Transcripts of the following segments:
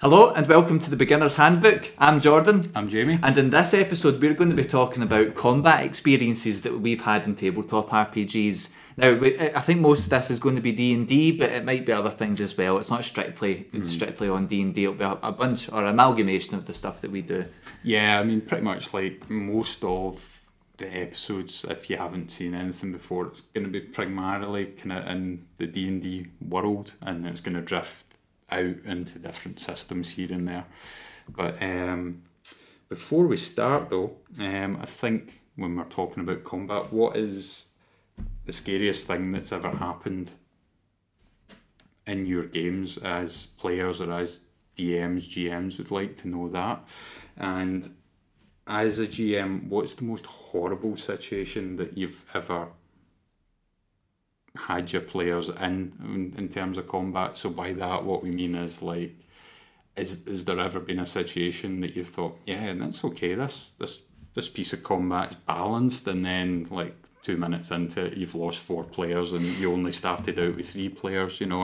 Hello and welcome to the Beginner's Handbook. I'm Jordan. I'm Jamie. And in this episode we're going to be talking about combat experiences that we've had in tabletop RPGs. Now, I think most of this is going to be D&D, but it might be other things as well. It's not strictly on D&D. It'll be a bunch or amalgamation of the stuff that we do. Yeah, I mean, pretty much like most of the episodes, if you haven't seen anything before, it's going to be primarily kind of in the D&D world, and it's going to drift out into different systems here and there. But before we start though, I think when we're talking about combat, what is the scariest thing that's ever happened in your games as players or as DMs, GMs would like to know that. And as a GM, what's the most horrible situation that you've ever had your players in terms of combat? So by that, what we mean is like, is there ever been a situation that you've thought, yeah, that's okay, this piece of combat is balanced, and then like 2 minutes into it, you've lost 4 players and you only started out with 3 players? You know,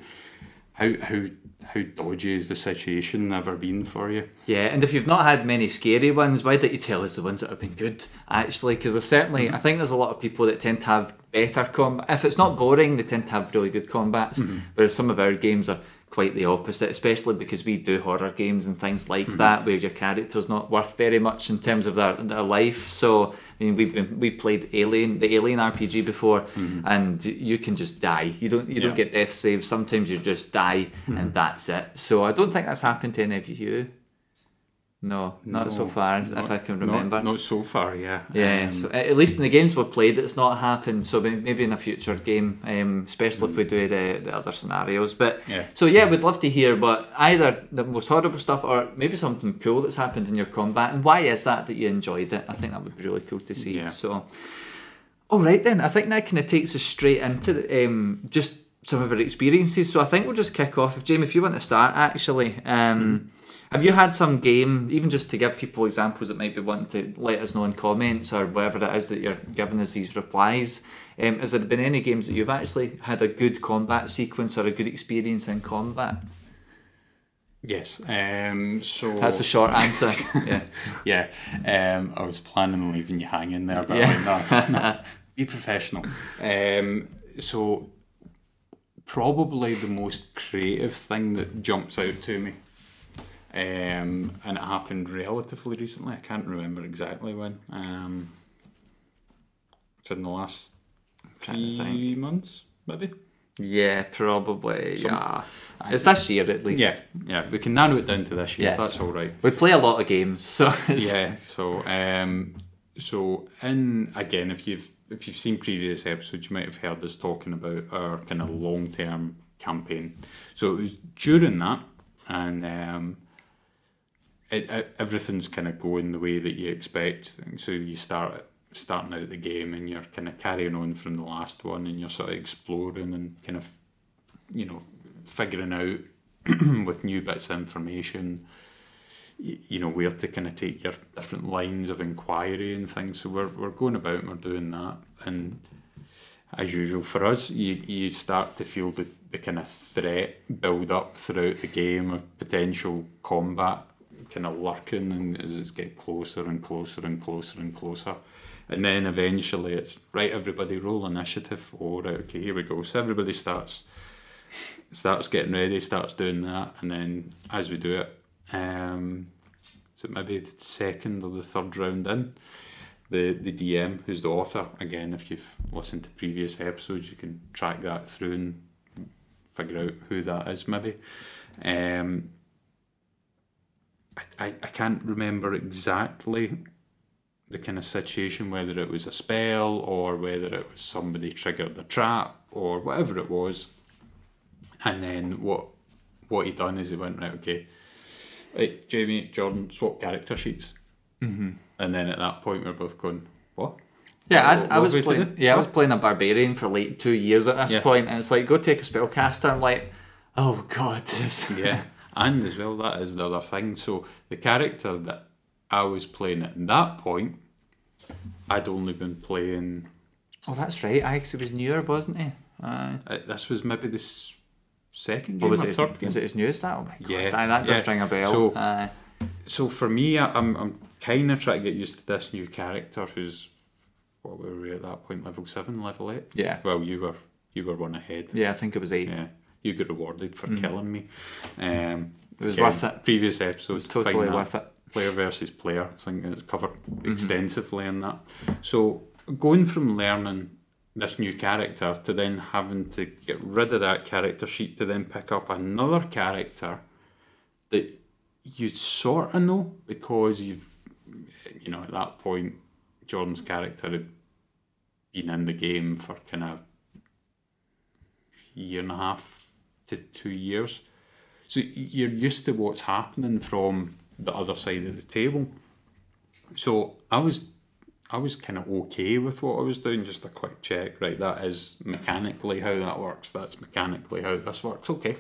how dodgy has the situation ever been for you? Yeah, and if you've not had many scary ones, why don't you tell us the ones that have been good, actually? Because there's certainly, I think there's a lot of people that tend to have better combat. If it's not boring, they tend to have really good combats, whereas some of our games are quite the opposite, especially because we do horror games and things like that, where your character's not worth very much in terms of their life. So I mean, we've played the Alien RPG before, and you can just die. You don't get death saves. Sometimes you just die, and that's it. So I don't think that's happened to any of you. No, not so far, if I can remember. Not so far, yeah. Yeah, so at least in the games we've played, it's not happened. So maybe in a future game, especially if we do the other scenarios. But so yeah, we'd love to hear, but either the most horrible stuff or maybe something cool that's happened in your combat, and why is that you enjoyed it? I think that would be really cool to see. Yeah. So, all right then, I think that kind of takes us straight into just some of our experiences. So I think we'll just kick off. Jamie, if you want to start, actually. Have you had some game, even just to give people examples that might be wanting to let us know in comments or whatever it is that you're giving us these replies, has there been any games that you've actually had a good combat sequence or a good experience in combat? Yes. So that's a short answer. Yeah. I was planning on leaving you hanging there, but no. Be professional. So probably the most creative thing that jumps out to me, and it happened relatively recently. I can't remember exactly when. It's in the last 3 months, maybe. Yeah, probably. It's this year at least. Yeah. We can narrow it down to this year. Yes. That's all right. We play a lot of games, so yeah. So in again, if you've seen previous episodes, you might have heard us talking about our kind of long-term campaign. So it was during that, and everything's kind of going the way that you expect. So you starting out the game, and you're kind of carrying on from the last one, and you're sort of exploring and kind of, figuring out with new bits of information, where to kind of take your different lines of inquiry and things. So we're going about and we're doing that, and as usual for us, you start to feel the kind of threat build up throughout the game of potential combat kind of lurking, and as it's get closer and closer and closer and closer, and then eventually it's right, everybody roll initiative. Oh, right, okay, here we go. So everybody starts getting ready, starts doing that, and then as we do it, so maybe the second or the third round in, the DM, who's the author, again, if you've listened to previous episodes, you can track that through and figure out who that is, maybe. I can't remember exactly the kind of situation, whether it was a spell or whether it was somebody triggered the trap or whatever it was. And then what he done is he went, right, okay, right, Jamie, Jordan, swap character sheets. And then at that point we're both going, what? Yeah, I was playing a barbarian for like 2 years at this point, and it's like, go take a spellcaster. I'm like, oh god. Yeah. And as well, that is the other thing. So the character that I was playing at that point, I'd only been playing... Oh, that's right. It was newer, wasn't he? This was maybe the second game or third game. Was it his newest? That? Oh my God. Yeah, that does ring a bell. So for me, I'm kind of trying to get used to this new character who's, what were we at that point, level 7, level 8? Yeah. Well, you were one ahead. Yeah, I think it was 8. Yeah. You got rewarded for killing me. It was worth it. Previous episodes. It was totally worth it. Player versus player. I think it's covered extensively in that. So going from learning this new character to then having to get rid of that character sheet to then pick up another character that you sort of know because you've, at that point, Jordan's character had been in the game for kind of 1.5 to 2 years. So you're used to what's happening from the other side of the table. So I was kind of okay with what I was doing, just a quick check, right, that is mechanically how that works, that's mechanically how this works, okay.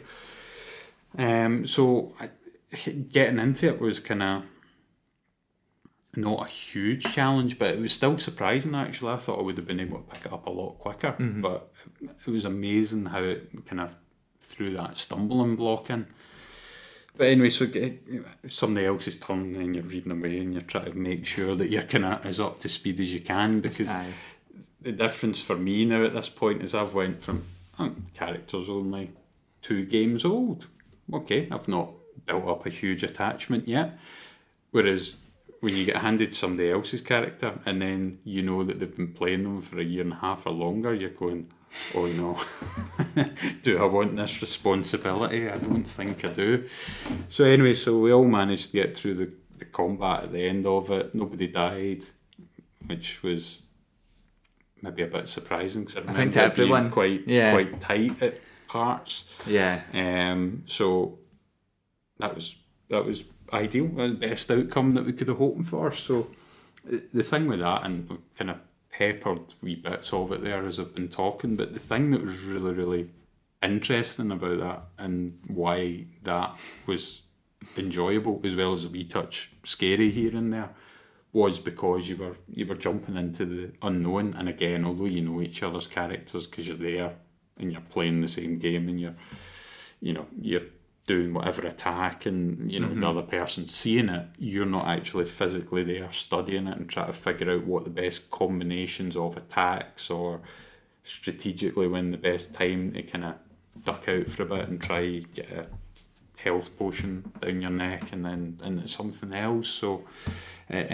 So getting into it was kind of not a huge challenge, but it was still surprising actually. I thought I would have been able to pick it up a lot quicker, but it was amazing how it kind of threw that stumbling block in. But anyway, so somebody else's turn and you're reading away and you're trying to make sure that you're kind of as up to speed as you can, because the difference for me now at this point is I've went from character's only 2 games old. Okay, I've not built up a huge attachment yet. Whereas when you get handed somebody else's character and then you know that they've been playing them for 1.5 years or longer, you're going, oh no, do I want this responsibility? I don't think I do. So anyway, so we all managed to get through the combat at the end of it. Nobody died, which was maybe a bit surprising because I think everyone quite tight at parts. Yeah. So that was ideal, the best outcome that we could have hoped for. So the thing with that, and we've kind of peppered wee bits of it there as I've been talking, but the thing that was really, really interesting about that and why that was enjoyable as well as a wee touch scary here and there was because you were jumping into the unknown. And again, although you know each other's characters because you're there and you're playing the same game and you're doing whatever attack and the other person's seeing it, you're not actually physically there studying it and trying to figure out what the best combinations of attacks or strategically when the best time to kind of duck out for a bit and try get a health potion down your neck and then into something else. So it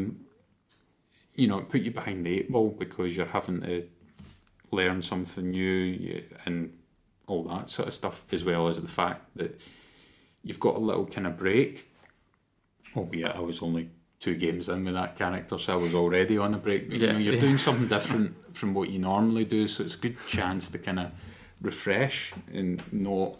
put you behind the 8 ball because you're having to learn something new and all that sort of stuff, as well as the fact that you've got a little kind of break, albeit I was only 2 games in with that character, so I was already on a break, but you're doing something different from what you normally do, so it's a good chance to kind of refresh and not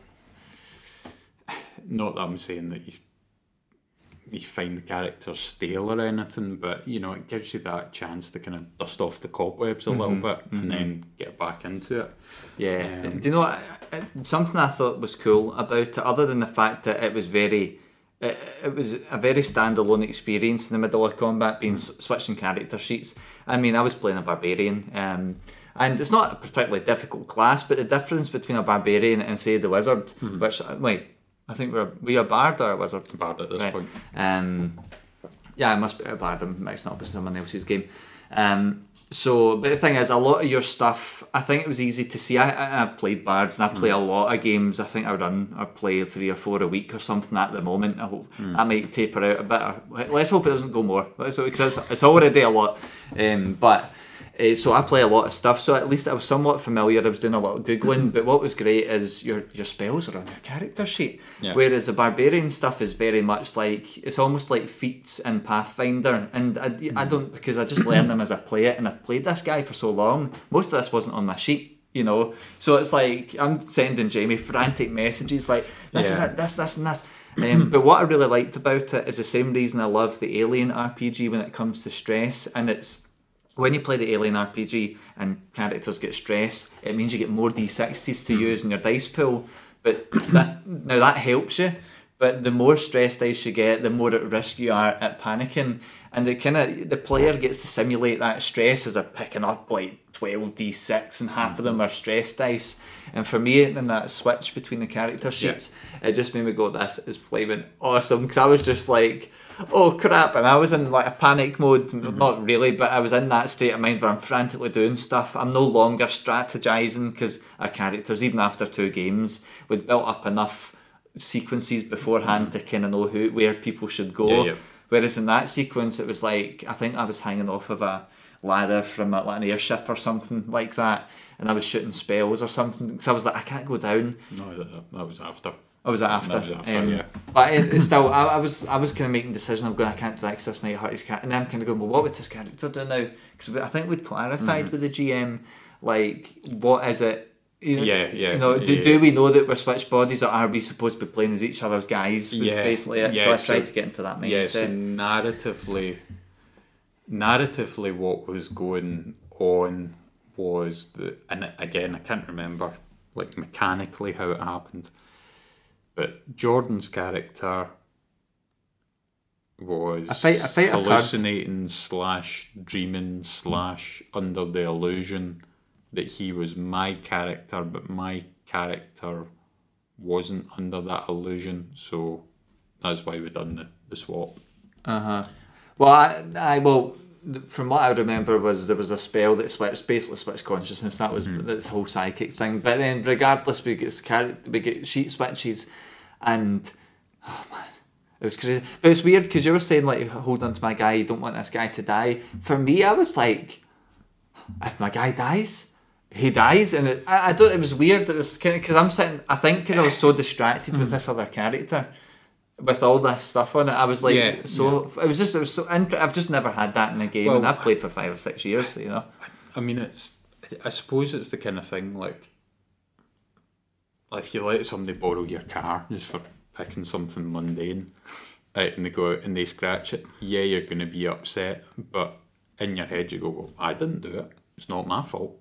that I'm saying that you find the characters stale or anything, but it gives you that chance to kind of dust off the cobwebs a little bit and then get back into it. Yeah. Do you know what? Something I thought was cool about it, other than the fact that it was a very standalone experience in the middle of combat, being switching character sheets. I mean, I was playing a barbarian, and it's not a particularly difficult class, but the difference between a barbarian and say the wizard, which I think we a bard or a wizard? A bard at this point. Yeah, I must be a bard. I'm mixing up with someone else's game. But the thing is, a lot of your stuff, I think it was easy to see. I played bards and I play a lot of games. I think I play 3 or 4 a week or something at the moment. I hope that might taper out a bit. Let's hope it doesn't go more. Because it's already a lot. So I play a lot of stuff, so at least I was somewhat familiar. I was doing a lot of Googling, but what was great is your spells are on your character sheet, whereas the barbarian stuff is very much like, it's almost like feats in Pathfinder, and I don't, because I just learn them as I play it, and I've played this guy for so long, most of this wasn't on my sheet, so it's like I'm sending Jamie frantic messages like, this is it, this and this. But what I really liked about it is the same reason I love the Alien RPG when it comes to stress, and it's when you play the Alien RPG and characters get stressed, it means you get more D60s to use in your dice pool. But that helps you. but the more stress dice you get, the more at risk you are at panicking. And the player gets to simulate that stress as they're picking up like 12d6 and half of them are stress dice. And for me, in that switch between the character sheets, it just made me go, this is flaming awesome, because I was just like, oh crap, and I was in like a panic mode, not really, but I was in that state of mind where I'm frantically doing stuff. I'm no longer strategizing, because our characters, even after 2 games, we'd built up enough sequences beforehand to kind of know where people should go. Whereas in that sequence, it was like, I think I was hanging off of a ladder from like an airship or something like that, and I was shooting spells or something, because I was like, I can't go down. No, that was after. Oh, was it after? That was after, yeah. But it's still, I was kind of making the decision, I'm going, I can't do that because this might hurt his cat. And then I'm kind of going, well, what would this character do now? Because I think we'd clarified with the GM, like, what is it? You know, do we know that we're switched bodies, or are we supposed to be playing as each other's guys? Was basically it. So I tried to get into that mindset. Yeah, so narratively what was going on was that, and again, I can't remember like mechanically how it happened, but Jordan's character was hallucinating / dreaming / under the illusion that he was my character, but my character wasn't under that illusion, so that's why we done the swap. Well, from what I remember was there was a spell that basically switched consciousness. That was this whole psychic thing. But then, regardless, we get sheet switches, and oh man, it was crazy. But it's weird because you were saying like, hold on to my guy, you don't want this guy to die. For me, I was like, if my guy dies, he dies, and I don't. It was weird. It was kind of because I'm sitting. I think because I was so distracted with this other character, with all this stuff on it, I was like, It was so. I've just never had that in a game, and I've played for 5 or 6 years. You know. I mean, I suppose it's the kind of thing like if you let somebody borrow your car just for picking something mundane, and they go out and they scratch it. Yeah, you're going to be upset, but in your head you go, well, I didn't do it. It's not my fault.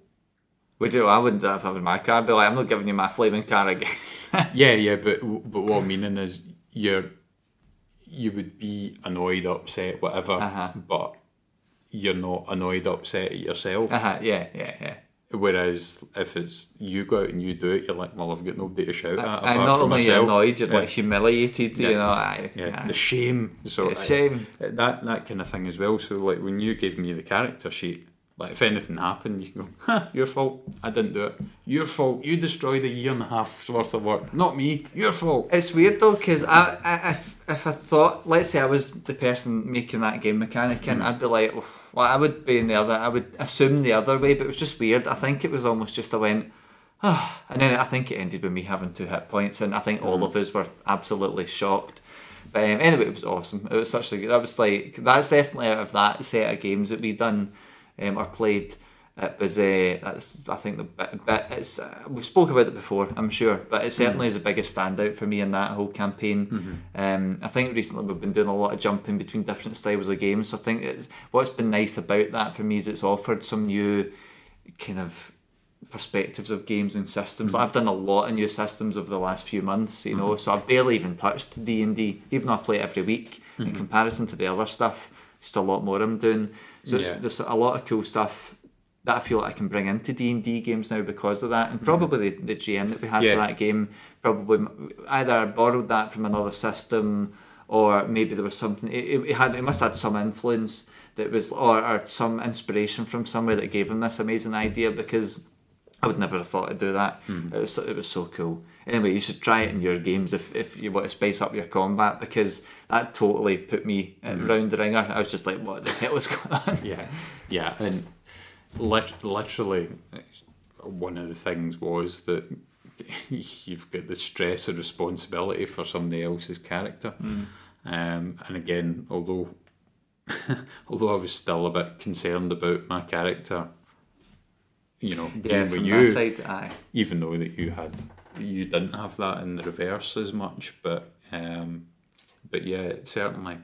I wouldn't do it if it was my car. I'd be like, I'm not giving you my flaming car again. but what I'm meaning is you would be annoyed, upset, whatever, but you're not annoyed, upset at yourself. Yeah. Whereas if it's you go out and you do it, you're like, well, I've got nobody to shout at. And not only you're annoyed, you're like humiliated. You know, the shame. So the shame. That kind of thing as well. So like when you gave me the character sheet, like if anything happened, you can go, your fault, I didn't do it. Your fault, you destroyed 1.5 years worth of work. Not me, your fault. It's weird though, because if I thought, let's say I was the person making that game mechanic, and I'd be like, well, I would be in the other, I would assume the other way, but it was just weird. I think it was almost just I went, and then I think it ended with me having 2 hit points, and I think all of us were absolutely shocked. But anyway, it was awesome. It was that's definitely out of that set of games that we've done. Or played, it was that's I think the bit it's we've spoke about it before, I'm sure, but it certainly is the biggest standout for me in that whole campaign. I think recently we've been doing a lot of jumping between different styles of games, so I think what's been nice about that for me is it's offered some new kind of perspectives of games and systems. I've done a lot of new systems over the last few months, you know, so I've barely even touched D&D, even though I play it every week. In comparison to the other stuff, just a lot more I'm doing. So there's a lot of cool stuff that I feel like I can bring into D&D games now because of that, and probably the GM that we had for that game probably either borrowed that from another system, or maybe there was something it must have had some influence that was or some inspiration from somewhere that gave him this amazing idea, because I would never have thought to do that. It was so cool. Anyway, you should try it in your games if you want to spice up your combat, because that totally put me round the ringer. I was just like, what the hell is going on? Yeah, and literally one of the things was that you've got the stress and responsibility for somebody else's character. And again, although I was still a bit concerned about my character, you know, being with you, side, even though that you didn't have that in the reverse as much, but yeah, it certainly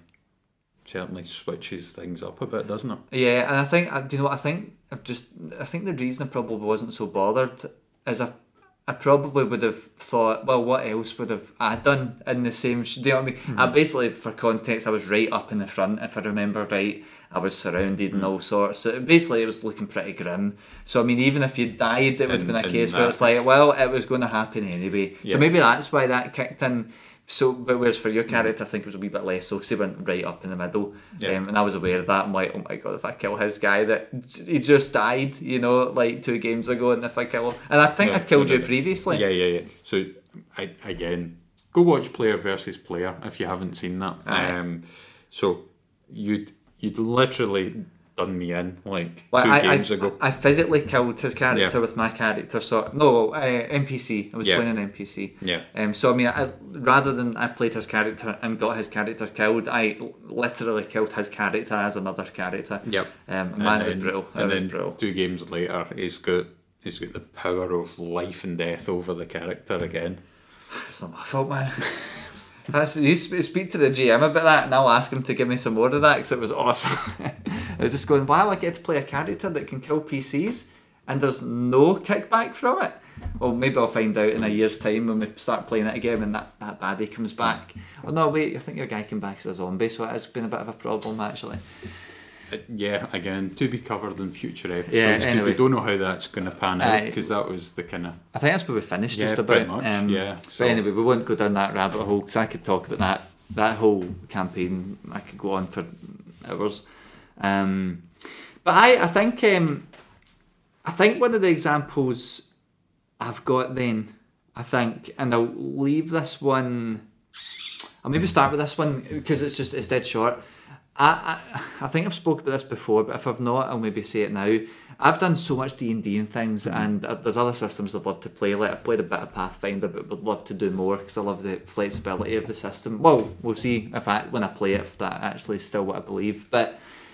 switches things up a bit, doesn't it? Yeah, and I think I think the reason I probably wasn't so bothered is I I probably would have thought, well, what else would have I done in the same... Do you know what I mean? I basically, for context, I was right up in the front, if I remember right. I was surrounded and all sorts. So basically, it was looking pretty grim. So, I mean, even if you died, it would have been a case where it's like, well, it was going to happen anyway. Yeah. So maybe that's why that kicked in. So, but whereas for your character, I think it was a wee bit less so, because he went right up in the middle. Yeah. And I was aware of that. I'm like, oh my god, if I kill his guy that he just died, you know, like 2 games ago, and if I kill him... And I think I'd killed you previously. Yeah. So, again, go watch player versus player if you haven't seen that. So, you'd literally done me in like 2 games ago. I physically killed his character with my character. So NPC. I was playing an NPC. Yeah. So I mean, rather than I played his character and got his character killed, I literally killed his character as another character. Yep. Man, it was brutal. And then 2 games later, he's got the power of life and death over the character again. It's not my fault, man. You speak to the GM about that, and I'll ask him to give me some more of that, because it was awesome. I was just going, wow, I get to play a character that can kill PCs and there's no kickback from it. Well, maybe I'll find out in a year's time when we start playing it again and that baddie comes back. Oh no, wait, I think your guy came back as a zombie, so it has been a bit of a problem actually. Yeah, again, to be covered in future episodes. Yeah, anyway. We don't know how that's going to pan out, because that was the kind of... I think that's where we finished just about. Pretty much, so. But anyway, we won't go down that rabbit hole, because I could talk about that whole campaign. I could go on for hours. But I think one of the examples I've got then, and I'll leave this one... I'll maybe start with this one, because it's dead short. I think I've spoken about this before, but if I've not, I'll maybe say it now. I've done so much D&D and things, and there's other systems I'd love to play. Like, I've played a bit of Pathfinder, but would love to do more, because I love the flexibility of the system. Well, we'll see when I play it, if that actually is still what I believe. But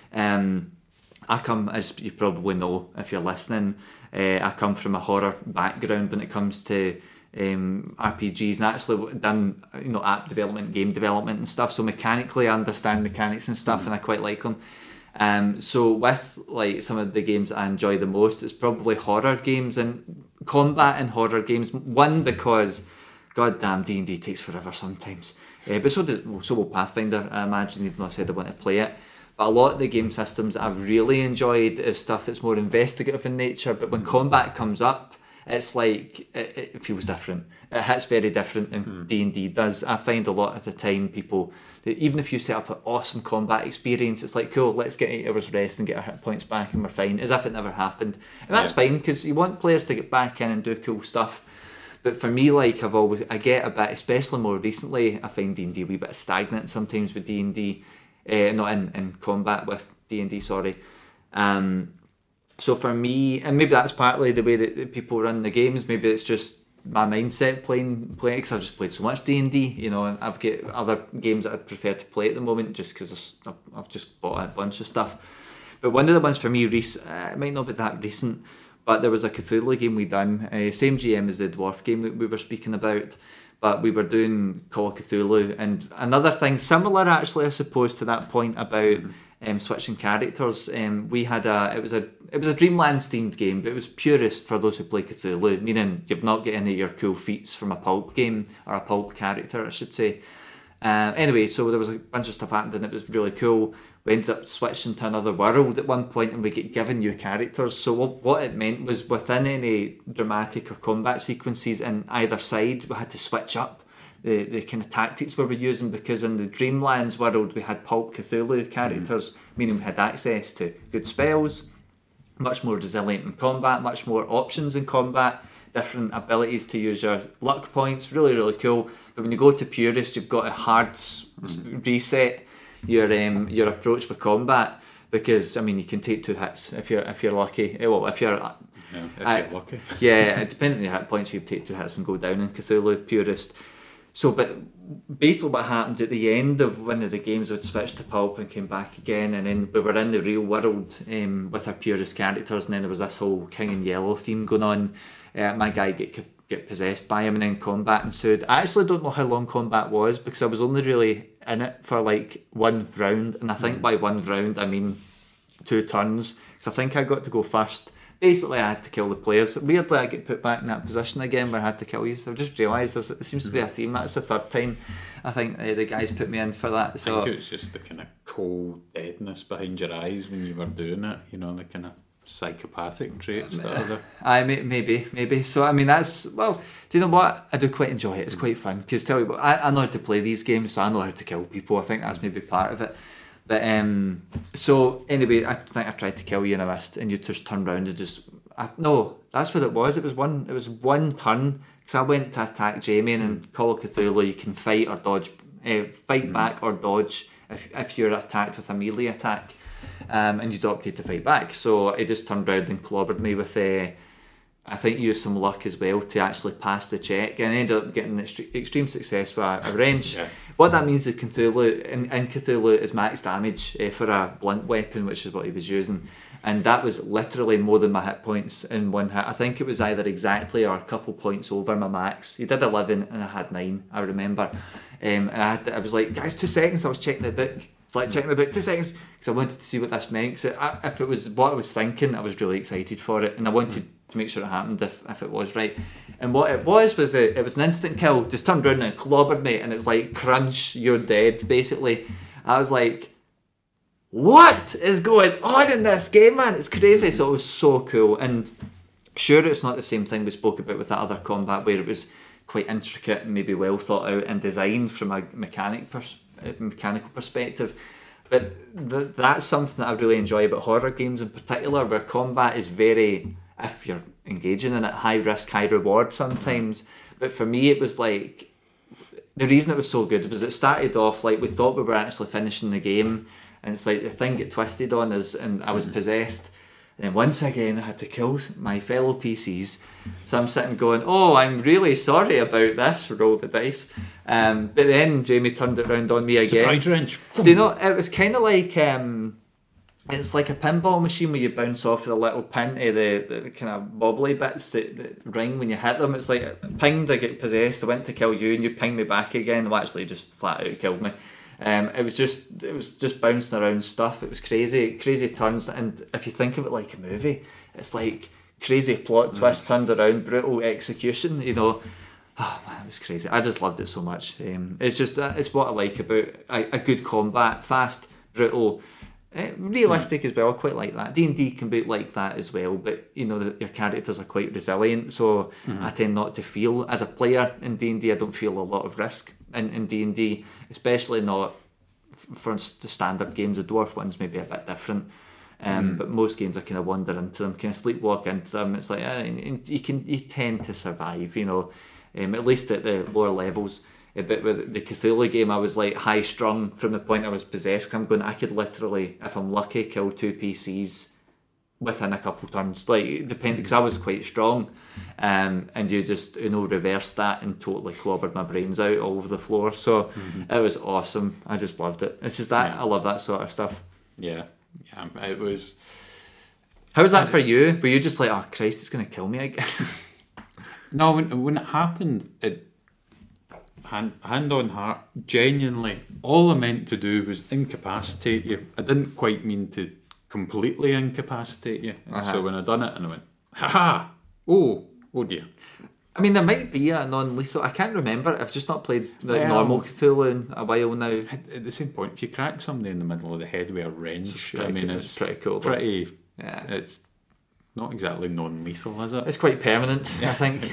I come, as you probably know if you're listening, I come from a horror background when it comes to RPGs, and actually done app development, game development and stuff, so mechanically I understand mechanics and stuff, and I quite like them. So with like some of the games I enjoy the most, it's probably horror games and combat in horror games. One, because goddamn D&D takes forever sometimes, but so will Pathfinder, I imagine, even though I said I want to play it. But a lot of the game systems that I've really enjoyed is stuff that's more investigative in nature, but when combat comes up, it's like it feels different. It hits very different than D&D does. I find a lot of the time people, even if you set up an awesome combat experience, it's like, cool, let's get 8 hours rest and get our hit points back and we're fine, as if it never happened. And that's fine, because you want players to get back in and do cool stuff. But for me, like, I get a bit, especially more recently, I find D&D a wee bit stagnant sometimes with D&D, not in combat with D&D, sorry. So for me, and maybe that's partly the way that people run the games, maybe it's just my mindset playing, because I've just played so much D&D, and I've got other games that I'd prefer to play at the moment, just because I've just bought a bunch of stuff. But one of the ones for me, it might not be that recent, but there was a Cthulhu game we done, same GM as the Dwarf game that we were speaking about, but we were doing Call of Cthulhu, and another thing similar actually, I suppose, to that point about switching characters. We had it was a Dreamlands themed game, but it was purist for those who play Cthulhu, meaning you've not got any of your cool feats from a pulp game, or a pulp character I should say. Anyway, so there was a bunch of stuff happened and it was really cool. We ended up switching to another world at one point, and we get given new characters. So what it meant was, within any dramatic or combat sequences in either side, we had to switch up the kind of tactics we were using, because in the Dreamlands world we had Pulp Cthulhu characters, meaning we had access to good spells, much more resilient in combat, much more options in combat, different abilities to use your luck points, really, really cool. But when you go to Purist, you've got to hard reset your approach with combat, because, I mean, you can take 2 hits if you're lucky. Well, if you're lucky. Yeah, depending on your hit points, you'd take 2 hits and go down in Cthulhu Purist. So, but basically what happened at the end of one of the games, we'd switched to Pulp and came back again, and then we were in the real world with our Purist characters, and then there was this whole King in Yellow theme going on. My guy get possessed by him, and then combat ensued. I actually don't know how long combat was, because I was only really in it for like 1 round, and I think by 1 round I mean 2 turns, because I think I got to go first, basically I had to kill the players. Weirdly, I get put back in that position again where I had to kill you. So I've just realised it seems to be a theme. That's the third time I think the guys put me in for that. So I think it was just the kind of cold deadness behind your eyes when you were doing it, you know, the kind of psychopathic traits that are there. Maybe. So I mean, that's, well, do you know what? I do quite enjoy it. It's quite fun because tell you what, I know how to play these games, so I know how to kill people. I think that's maybe part of it. But so anyway, I think I tried to kill you and I missed, and you just turned around and just no, that's what it was. It was one turn because I went to attack Jamie, and in Call of Cthulhu you can fight or dodge, fight back or dodge if you're attacked with a melee attack. And you'd opted to fight back, so it just turned around and clobbered me with I think used some luck as well to actually pass the check, and ended up getting extreme success with a wrench. Yeah. What that means is Cthulhu in Cthulhu is max damage for a blunt weapon, which is what he was using, and that was literally more than my hit points in one hit. I think it was either exactly or a couple points over my max. He did 11 and I had 9, I remember, and I was like, guys, 2 seconds, I was checking the book. It's like checking about 2 seconds because I wanted to see what this meant. If it was what I was thinking, I was really excited for it, and I wanted to make sure it happened if it was right. And what it was it was an instant kill. Just turned around and clobbered me, and it's like, crunch, you're dead, basically. I was like, what is going on in this game, man? It's crazy. So it was so cool, and sure, it's not the same thing we spoke about with that other combat where it was quite intricate and maybe well thought out and designed from a mechanical perspective, but that's something that I really enjoy about horror games in particular, where combat is very, if you're engaging in it, high risk, high reward sometimes. But for me, it was like, the reason it was so good was it started off like we thought we were actually finishing the game, and it's like the thing get twisted on us, and I was possessed. And then once again, I had to kill my fellow PCs. So I'm sitting going, oh, I'm really sorry about this, roll the dice. But then Jamie turned it round on me again. Surprise wrench. Do you know, it was kind of like, it's like a pinball machine where you bounce off the little pin to the kind of wobbly bits that ring when you hit them. It's like, pinged, I get possessed, I went to kill you, and you ping me back again. Well, actually, just flat out killed me. It was just bouncing around stuff. It was crazy turns, and if you think of it like a movie, it's like crazy plot twist turned around, brutal execution. You know, oh man, it was crazy. I just loved it so much. It's just it's what I like about a good combat, fast, brutal, realistic as well. I quite like that. D&D can be like that as well, but you know your characters are quite resilient, so I tend not to feel, as a player in D&D, I don't feel a lot of risk in D&D, especially not for the standard games. The dwarf ones may be a bit different, but most games I kind of wander into them, kind of sleepwalk into them. It's like you tend to survive, you know, at least at the lower levels. But with the Cthulhu game, I was like high strung from the point I was possessed. I'm going, I could literally, if I'm lucky, kill 2 PCs within a couple turns, like depending, because I was quite strong, and you just reversed that and totally clobbered my brains out all over the floor. So it was awesome. I just loved it. It's just that I love that sort of stuff. Yeah, it was. How was that for you? Were you just like, oh Christ, it's gonna kill me again? No, when it happened, hand on heart, genuinely, all I meant to do was incapacitate you. I didn't quite mean to completely incapacitate you. So when I done it, and I went, ha! Oh dear. I mean, there might be a non-lethal. I can't remember. I've just not played normal Cthulhu in a while now. At the same point, if you crack somebody in the middle of the head with a wrench, it's pretty cool. It's not exactly non-lethal, is it? It's quite permanent, I think.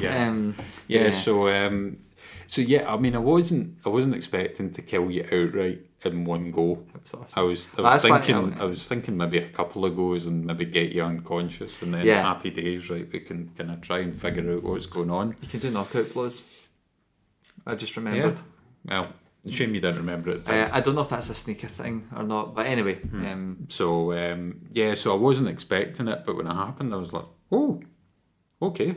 So yeah, I mean, I wasn't expecting to kill you outright in one go. Awesome. I was thinking maybe a couple of goes and maybe get you unconscious, and then happy days, right? We can kind of try and figure out what's going on. You can do knockout blows. I just remembered. Yeah. Well, shame you didn't remember it. I don't know if that's a sneaker thing or not, but anyway. So I wasn't expecting it, but when it happened, I was like, oh, okay.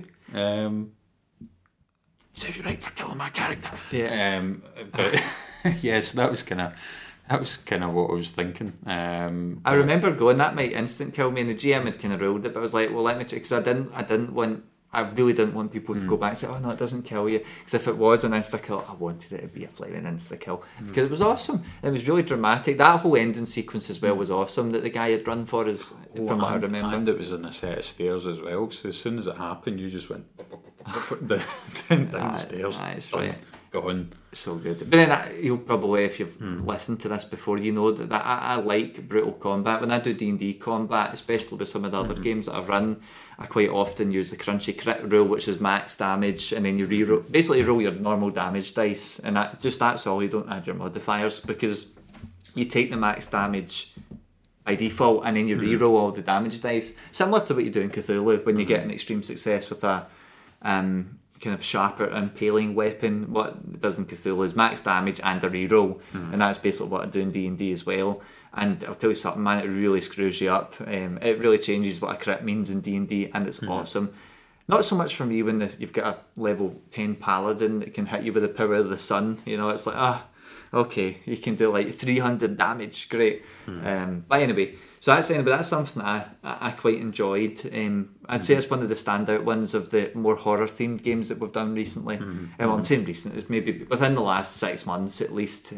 Says you're right for killing my character. Yeah. But yes, that was kind of what I was thinking. I remember going, that might instant kill me, and the GM had kind of ruled it, but I was like, well, let me check, because I didn't want I really didn't want people to go back and say, oh no, it doesn't kill you, because if it was an insta-kill, I wanted it to be a flaming insta-kill, because it was awesome. It was really dramatic. That whole ending sequence as well was awesome, that the guy had run for us, from what I remember. And it was in a set of stairs as well, so as soon as it happened, you just went downstairs. That's right. Go on. So good. But then you'll probably, if you've listened to this before, you know that I like brutal combat. When I do D&D combat, especially with some of the other games that I've run, I quite often use the crunchy crit rule, which is max damage, and then you basically roll your normal damage dice, and that's all. You don't add your modifiers, because you take the max damage by default, and then you re-roll all the damage dice, similar to what you do in Cthulhu when you get an extreme success with a kind of sharper impaling weapon. What it does in Cthulhu is max damage and a reroll, and that's basically what I do in D&D as well. And I'll tell you something, man, it really screws you up. It really changes what a crit means in D&D, and it's awesome. Not so much for me when you've got a level 10 paladin that can hit you with the power of the sun. You know, it's like, okay, you can do like 300 damage, great. But anyway, so that's something I quite enjoyed. I'd say it's one of the standout ones of the more horror themed games that we've done recently. Well, I'm saying recent, it's maybe within the last 6 months at least.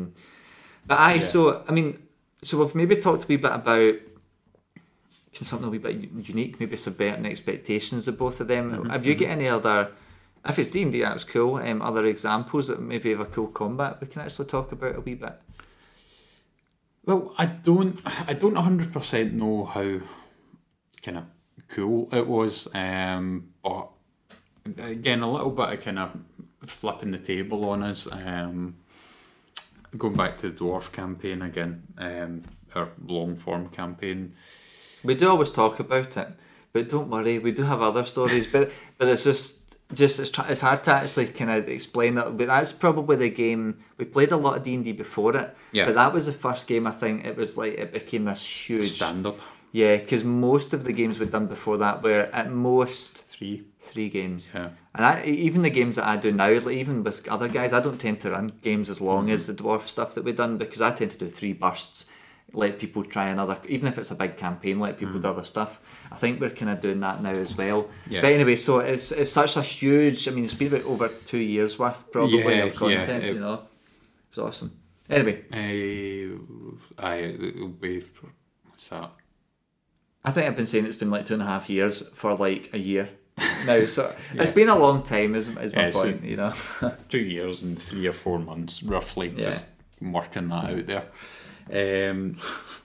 So we've maybe talked a wee bit about something a wee bit unique, maybe subverting expectations of both of them. Have you got any other, if it's D&D, that's cool, other examples that maybe of a cool combat we can actually talk about a wee bit? Well, I don't 100% know how kind of cool it was, but again, a little bit of kind of flipping the table on us. Going back to the Dwarf campaign again, our long form campaign. We do always talk about it, but don't worry, we do have other stories. but it's just it's hard to actually kind of explain it. But that's probably the game we played a lot of D&D before it. Yeah. But that was the first game. I think it was like it became this huge standard. Yeah, because most of the games we'd done before that were at most three games. Yeah. And even the games that I do now, like even with other guys, I don't tend to run games as long as the Dwarf stuff that we've done, because I tend to do 3 bursts, let people try another, even if it's a big campaign, let people do other stuff. I think we're kind of doing that now as well. Yeah. But anyway, so it's such a huge, I mean, it's been about over 2 years worth probably of content, you know. It's awesome. Anyway. What's that? I think I've been saying it's been like 2.5 years for like a year now, so it's been a long time is my point, you know. 2 years and 3 or 4 months roughly, just working that out there.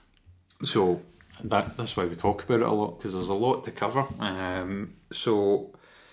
So that's why we talk about it a lot, because there's a lot to cover. So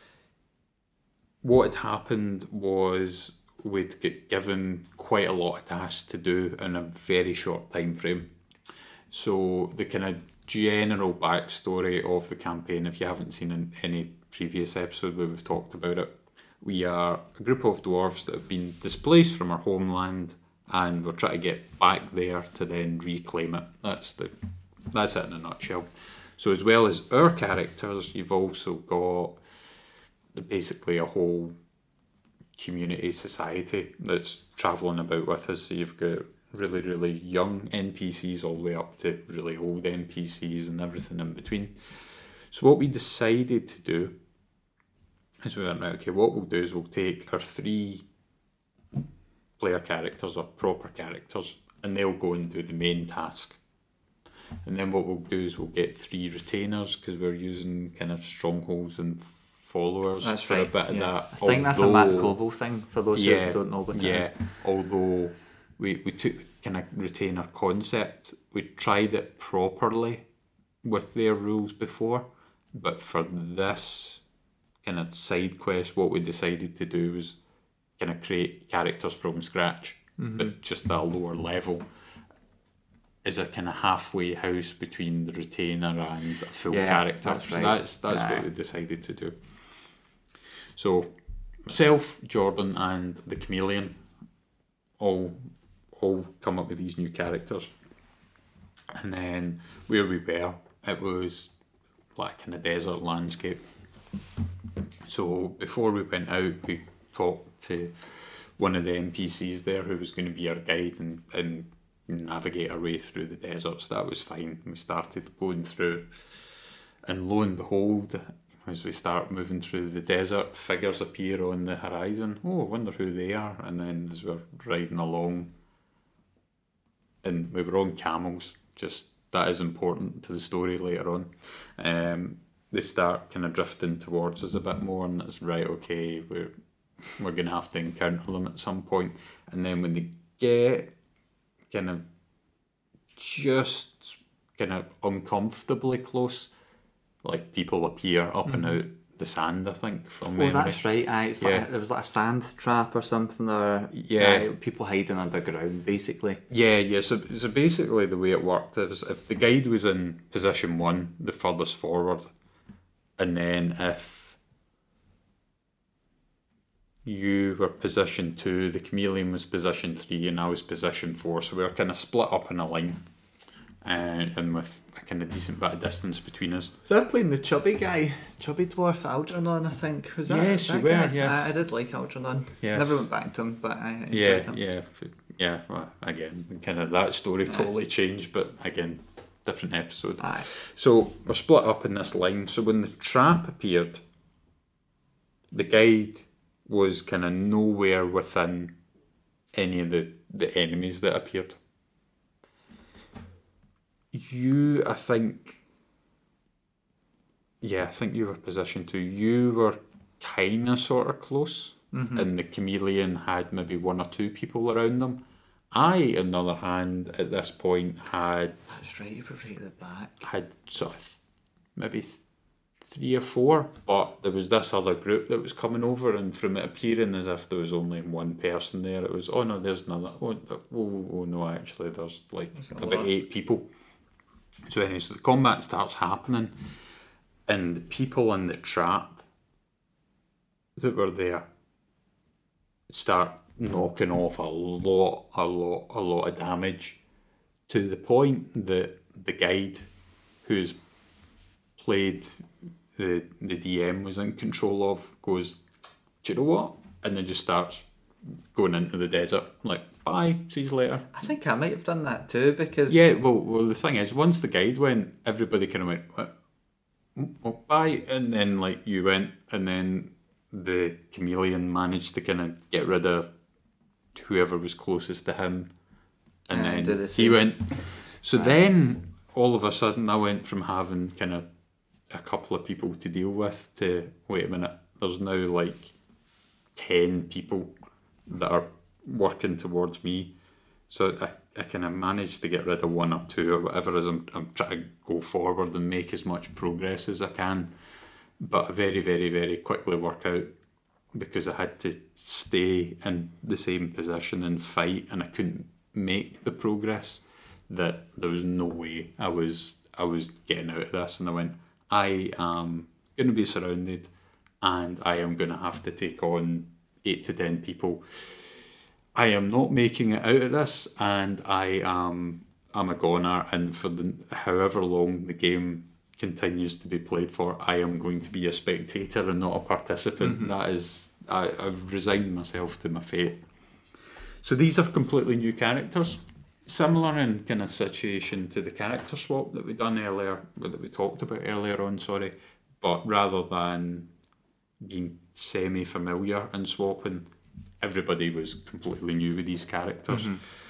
what had happened was we'd get given quite a lot of tasks to do in a very short time frame. So the kind of general backstory of the campaign, if you haven't seen any previous episode where we've talked about it, we are a group of dwarves that have been displaced from our homeland, and we're trying to get back there to then reclaim it. That's it in a nutshell. So as well as our characters, you've also got basically a whole community society that's travelling about with us. So you've got really, really young NPCs all the way up to really old NPCs and everything in between. So what we decided to do is we went, right, okay, what we'll do is we'll take our 3 player characters or proper characters, and they'll go and do the main task. And then what we'll do is we'll get 3 retainers, because we're using kind of strongholds and followers. That's for right. A bit of that. I think that's a Matt Koval thing for those who don't know what it is. Although we took kind of retainer concept, we tried it properly with their rules before, but for this kind of side quest, what we decided to do was kind of create characters from scratch, but just at a lower level, is a kind of halfway house between the retainer and a full character. That's right. So that's what we decided to do. So myself, Jordan, and the Chameleon all come up with these new characters, and then where we were, it was like in a desert landscape. So before we went out, we talked to one of the NPCs there who was going to be our guide and navigate our way through the desert. So that was fine. We started going through, and lo and behold, as we start moving through the desert, figures appear on the horizon. Oh, I wonder who they are. And then as we're riding along, and we were on camels, just that is important to the story later on. They start kind of drifting towards us a bit more, and it's right, okay, we're going to have to encounter them at some point. And then when they get kind of just kind of uncomfortably close, like people appear up and out the sand, I think, from memory. That's right. It's like, there was like a sand trap or something, or people hiding underground, basically. Yeah. So basically, the way it worked is if the guide was in position 1, the furthest forward, and then if you were position 2, the chameleon was position 3, and I was position 4. So we were kind of split up in a line, and with a kind of decent bit of distance between us. So I played the chubby dwarf Algernon, I think. Was that? Yes, that you were. Guy? Yes, I did like Algernon. Yes. Never went back to him, but I enjoyed him. Yeah. Well, again, kind of that story totally changed, but again, different episode. Aye. So we're split up in this line. So when the trap appeared, the guide was kind of nowhere within any of the enemies that appeared. I think you were positioned to. You were kind of sort of close, and the chameleon had maybe 1 or 2 people around them. I, on the other hand, at this point had... That's right, you were right at the back. Had sort of maybe 3 or 4, but there was this other group that was coming over, and from it appearing as if there was only 1 person there, it was, oh no, there's another, oh no, actually there's like about 8 people. So anyway, so the combat starts happening, and the people in the trap that were there start knocking off a lot of damage, to the point that the guide, who's played the DM was in control of, goes, do you know what? And then just starts going into the desert, like, bye, see you later. I think I might have done that too, because... Yeah, well the thing is, once the guide went, everybody kind of went, what? Well, bye, and then like you went, and then the chameleon managed to kind of get rid of whoever was closest to him, and then he went. So then all of a sudden I went from having kind of a couple of people to deal with to, wait a minute, there's now like 10 people that are working towards me. So I kind of managed to get rid of 1 or 2 or whatever, as I'm trying to go forward and make as much progress as I can. But I very, very, very quickly work out, because I had to stay in the same position and fight, and I couldn't make the progress, that there was no way I was getting out of this. And I went, I am going to be surrounded, and I am going to have to take on 8 to 10 people. I am not making it out of this, and I'm a goner, and for however long the game continues to be played for, I am going to be a spectator and not a participant. That is, I've resigned myself to my fate. So these are completely new characters, similar in kind of situation to the character swap that we talked about earlier on, but rather than being semi-familiar and swapping, everybody was completely new with these characters.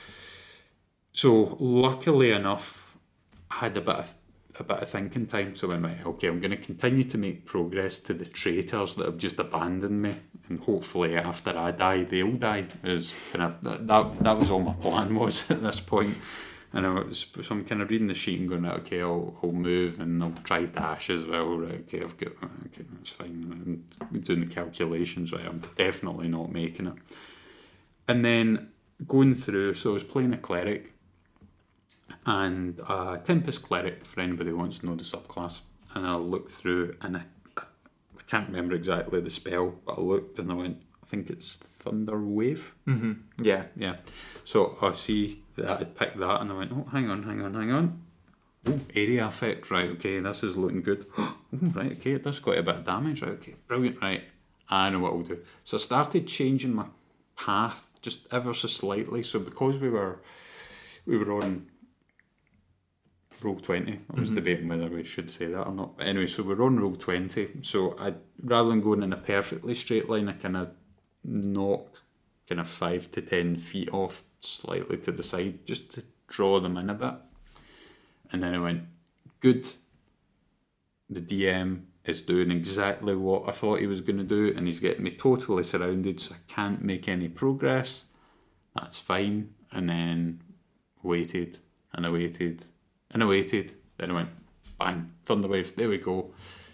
So luckily enough, I had a bit of thinking time, so I went, right, okay, I'm going to continue to make progress to the traitors that have just abandoned me, and hopefully after I die, they'll die. Is kind of that was all my plan was at this point. And so I'm kind of reading the sheet and going, right, okay, I'll move, and I'll try dash as well. Right, okay, that's fine. And doing the calculations, right, I'm definitely not making it. And then going through, so I was playing a cleric, and a Tempest cleric, for anybody who wants to know the subclass. And I looked through, and I can't remember exactly the spell, but I looked and I went, I think it's Thunder Wave. Yeah. So I see that I'd picked that, and I went, oh, hang on. Oh, area effect, right, okay, this is looking good. Oh, right, okay, it does quite a bit of damage, right, okay, brilliant, right, I know what I'll do. So I started changing my path just ever so slightly. So because we were on Roll 20. I was debating whether we should say that or not. But anyway, so we're on roll 20. So rather than going in a perfectly straight line, I kind of knock kind of 5 to 10 feet off slightly to the side just to draw them in a bit. And then I went, good. The DM is doing exactly what I thought he was going to do, and he's getting me totally surrounded, so I can't make any progress. That's fine. And then waited, and I waited, and I waited. Then I went, bang, Thunderwave, there we go.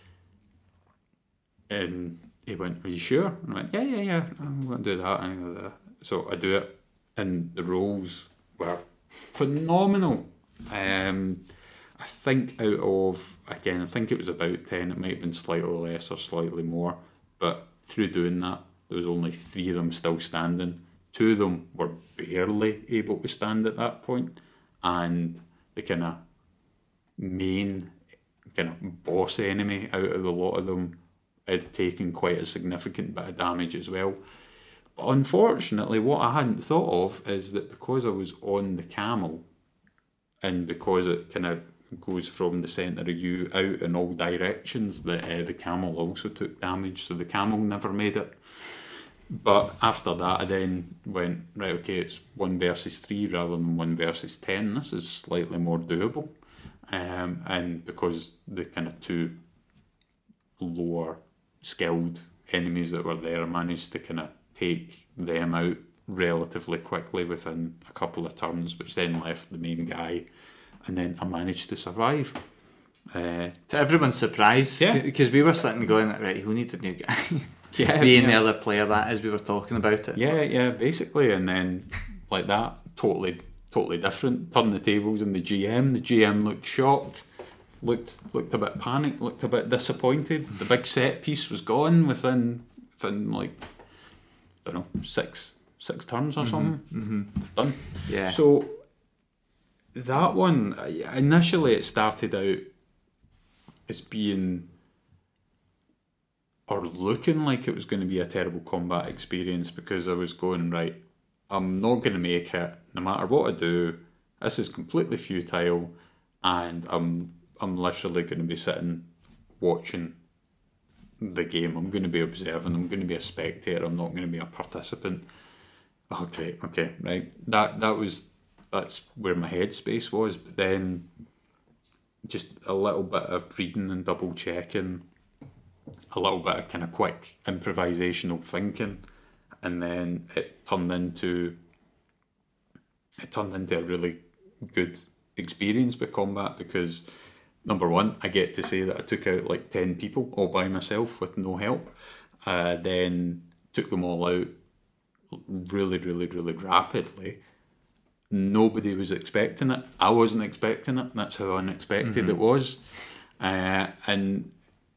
And he went, are you sure? And I went, yeah, I'm going to do that. I'm going to do that. So I do it, and the rolls were phenomenal. I think out of, again, I think it was about 10, it might have been slightly less or slightly more, but through doing that, there was only 3 of them still standing. 2 of them were barely able to stand at that point, and the kind of main kind of boss enemy out of the lot of them had taken quite a significant bit of damage as well. But unfortunately, what I hadn't thought of is that because I was on the camel, and because it kind of goes from the centre of you out in all directions, that the camel also took damage, so the camel never made it. But after that, I then went, right, okay, it's 1 versus 3 rather than 1 versus 10. This is slightly more doable. And because the kind of 2 lower skilled enemies that were there, I managed to kind of take them out relatively quickly within a couple of turns, which then left the main guy, and then I managed to survive. To everyone's surprise, because we were sitting going, right, who needs a new guy? Being the other player that is, we were talking about it. Yeah, basically, and then like that, totally different. Turn the tables on the GM. The GM looked shocked, looked a bit panicked, looked a bit disappointed. The big set piece was gone within like, I don't know, six turns or something. Done. Yeah. So that one, initially it started out as being, or looking like it was going to be a terrible combat experience, because I was going, right, I'm not going to make it no matter what I do. This is completely futile, and I'm literally going to be sitting watching the game. I'm going to be observing. I'm going to be a spectator. I'm not going to be a participant. Oh, great. Okay, right. That's where my headspace was. But then just a little bit of reading and double checking, a little bit of kind of quick improvisational thinking, and then it turned into a really good experience with combat, because number one, I get to say that I took out like 10 people all by myself with no help. Then took them all out really, really, really rapidly. Nobody was expecting it. I wasn't expecting it. That's how unexpected it was. And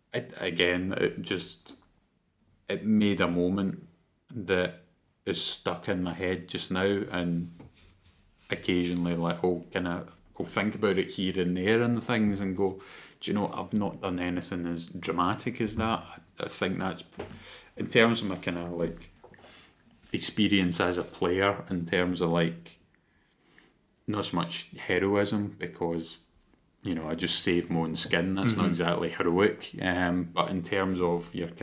it made a moment that is stuck in my head just now, and occasionally like I'll think about it here and there and things and go, do you know, I've not done anything as dramatic as that. I think that's, in terms of my kind of like experience as a player, in terms of like not so much heroism, because you know I just saved my own skin. That's not exactly heroic. But in terms of your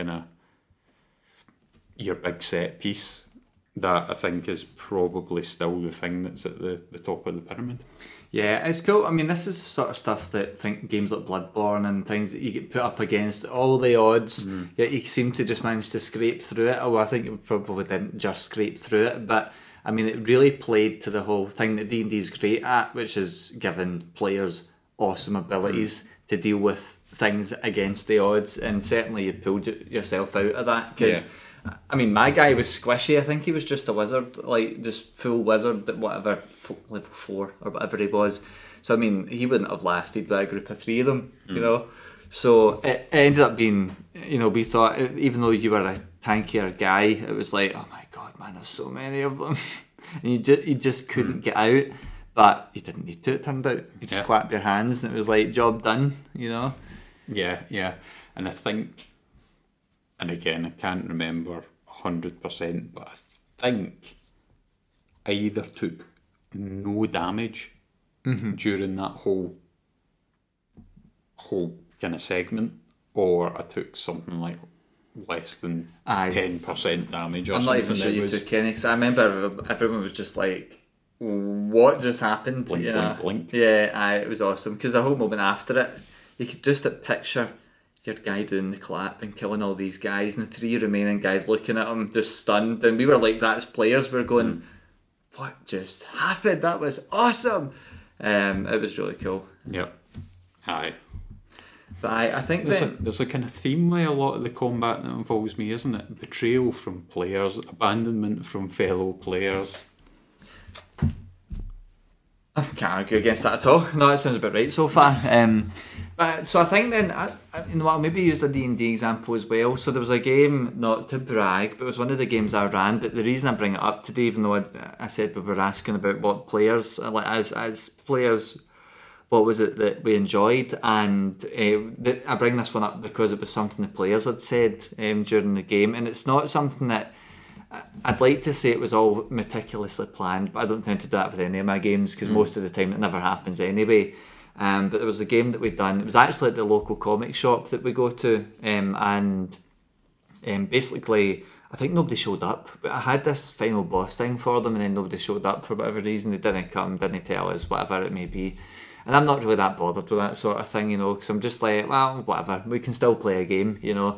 big set piece, that I think is probably still the thing that's at the top of the pyramid. Yeah, it's cool. I mean, this is the sort of stuff that games like Bloodborne and things that you get put up against all the odds, yet you seem to just manage to scrape through it. Although I think it probably didn't just scrape through it, but I mean, it really played to the whole thing that D&D is great at, which is giving players awesome abilities to deal with things against the odds, and certainly you pulled yourself out of that, because I mean, my guy was squishy. I think he was just a wizard, like just full wizard at whatever level 4 or whatever he was. So I mean, he wouldn't have lasted by a group of 3 of them, you know. So it ended up being, you know, we thought, even though you were a tankier guy, it was like, oh my god, man, there's so many of them, and you just couldn't get out. But you didn't need to. It turned out you just clapped your hands, and it was like, job done, you know. Yeah, and I think. And again, I can't remember 100%, but I think I either took no damage during that whole whole kind of segment, or I took something like less than 10% damage or I'm something. not even sure you took any, because I remember everyone was just like, what just happened? Blink, blink, blink. Yeah, it was awesome, because the whole moment after it, you could just picture your guy doing the clap and killing all these guys, and the 3 remaining guys looking at him just stunned, and we were like that as players. We were going, what just happened? That was awesome. It was really cool. Yep. Aye. But I think there's a kind of theme with a lot of the combat that involves me, isn't it? Betrayal from players, abandonment from fellow players. I can't argue against that at all. No, that sounds about right so far. But so I think then, I'll maybe use a D&D example as well. So there was a game, not to brag, but it was one of the games I ran. But the reason I bring it up today, even though I said we were asking about what players, like as players, what was it that we enjoyed, and I bring this one up because it was something the players had said during the game, and it's not something that I'd like to say it was all meticulously planned, but I don't tend to do that with any of my games, because most of the time it never happens anyway. But there was a game that we'd done. It was actually at the local comic shop that we go to, and basically I think nobody showed up, but I had this final boss thing for them, and then nobody showed up for whatever reason. They didn't come, didn't tell us, whatever it may be. And I'm not really that bothered with that sort of thing, because I'm just like, well, whatever, we can still play a game,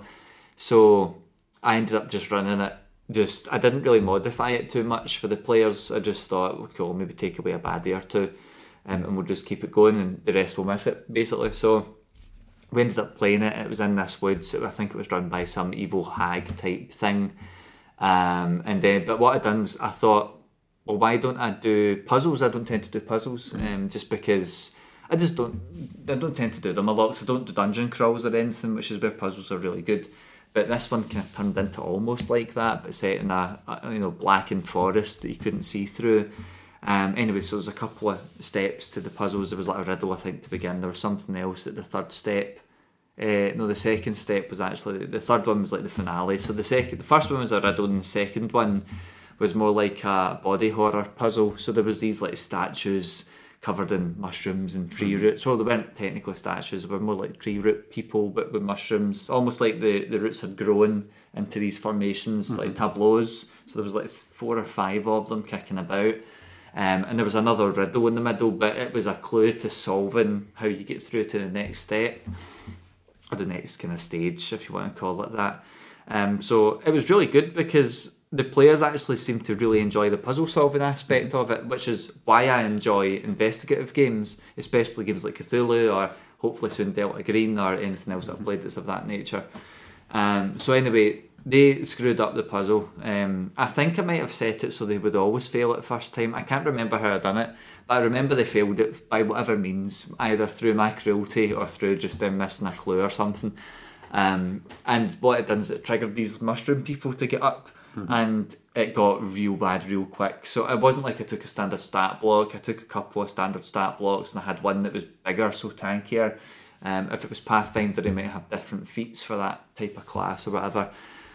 So I ended up just running it. I didn't really modify it too much for the players. I just thought, well, cool, maybe take away a baddie or two, and we'll just keep it going, and the rest will miss it, basically. So we ended up playing it. It was in this woods. I think it was run by some evil hag type thing. But what I'd done was, I thought, well, why don't I do puzzles? I don't tend to do puzzles, just because I don't tend to do them a lot, because I don't do dungeon crawls or anything, which is where puzzles are really good. But this one kind of turned into almost like that, but set in a blackened forest that you couldn't see through. Anyway, so there's a couple of steps to the puzzles. There was like a riddle, I think, to begin. There was something else at the third step. The second step was actually, the third one was like the finale. So the first one was a riddle, and the second one was more like a body horror puzzle. So there was these like statues covered in mushrooms and tree roots. Well, they weren't technically statues, they were more like tree root people, but with mushrooms. Almost like the roots had grown into these formations, like tableaus. So there was like 4 or 5 of them kicking about. And there was another riddle in the middle, but it was a clue to solving how you get through to the next step, or the next kind of stage, if you want to call it that. So it was really good, because the players actually seemed to really enjoy the puzzle solving aspect of it, which is why I enjoy investigative games, especially games like Cthulhu, or hopefully soon Delta Green, or anything else I've played that's of that nature. So anyway, they screwed up the puzzle. I think I might have set it so they would always fail it first time. I can't remember how I done it, but I remember they failed it by whatever means, either through my cruelty or through just them missing a clue or something. And what it done is it triggered these mushroom people to get up, and it got real bad real quick. So it wasn't like I took a standard stat block. I took a couple of standard stat blocks, and I had one that was bigger, so tankier. If it was Pathfinder, they might have different feats for that type of class or whatever.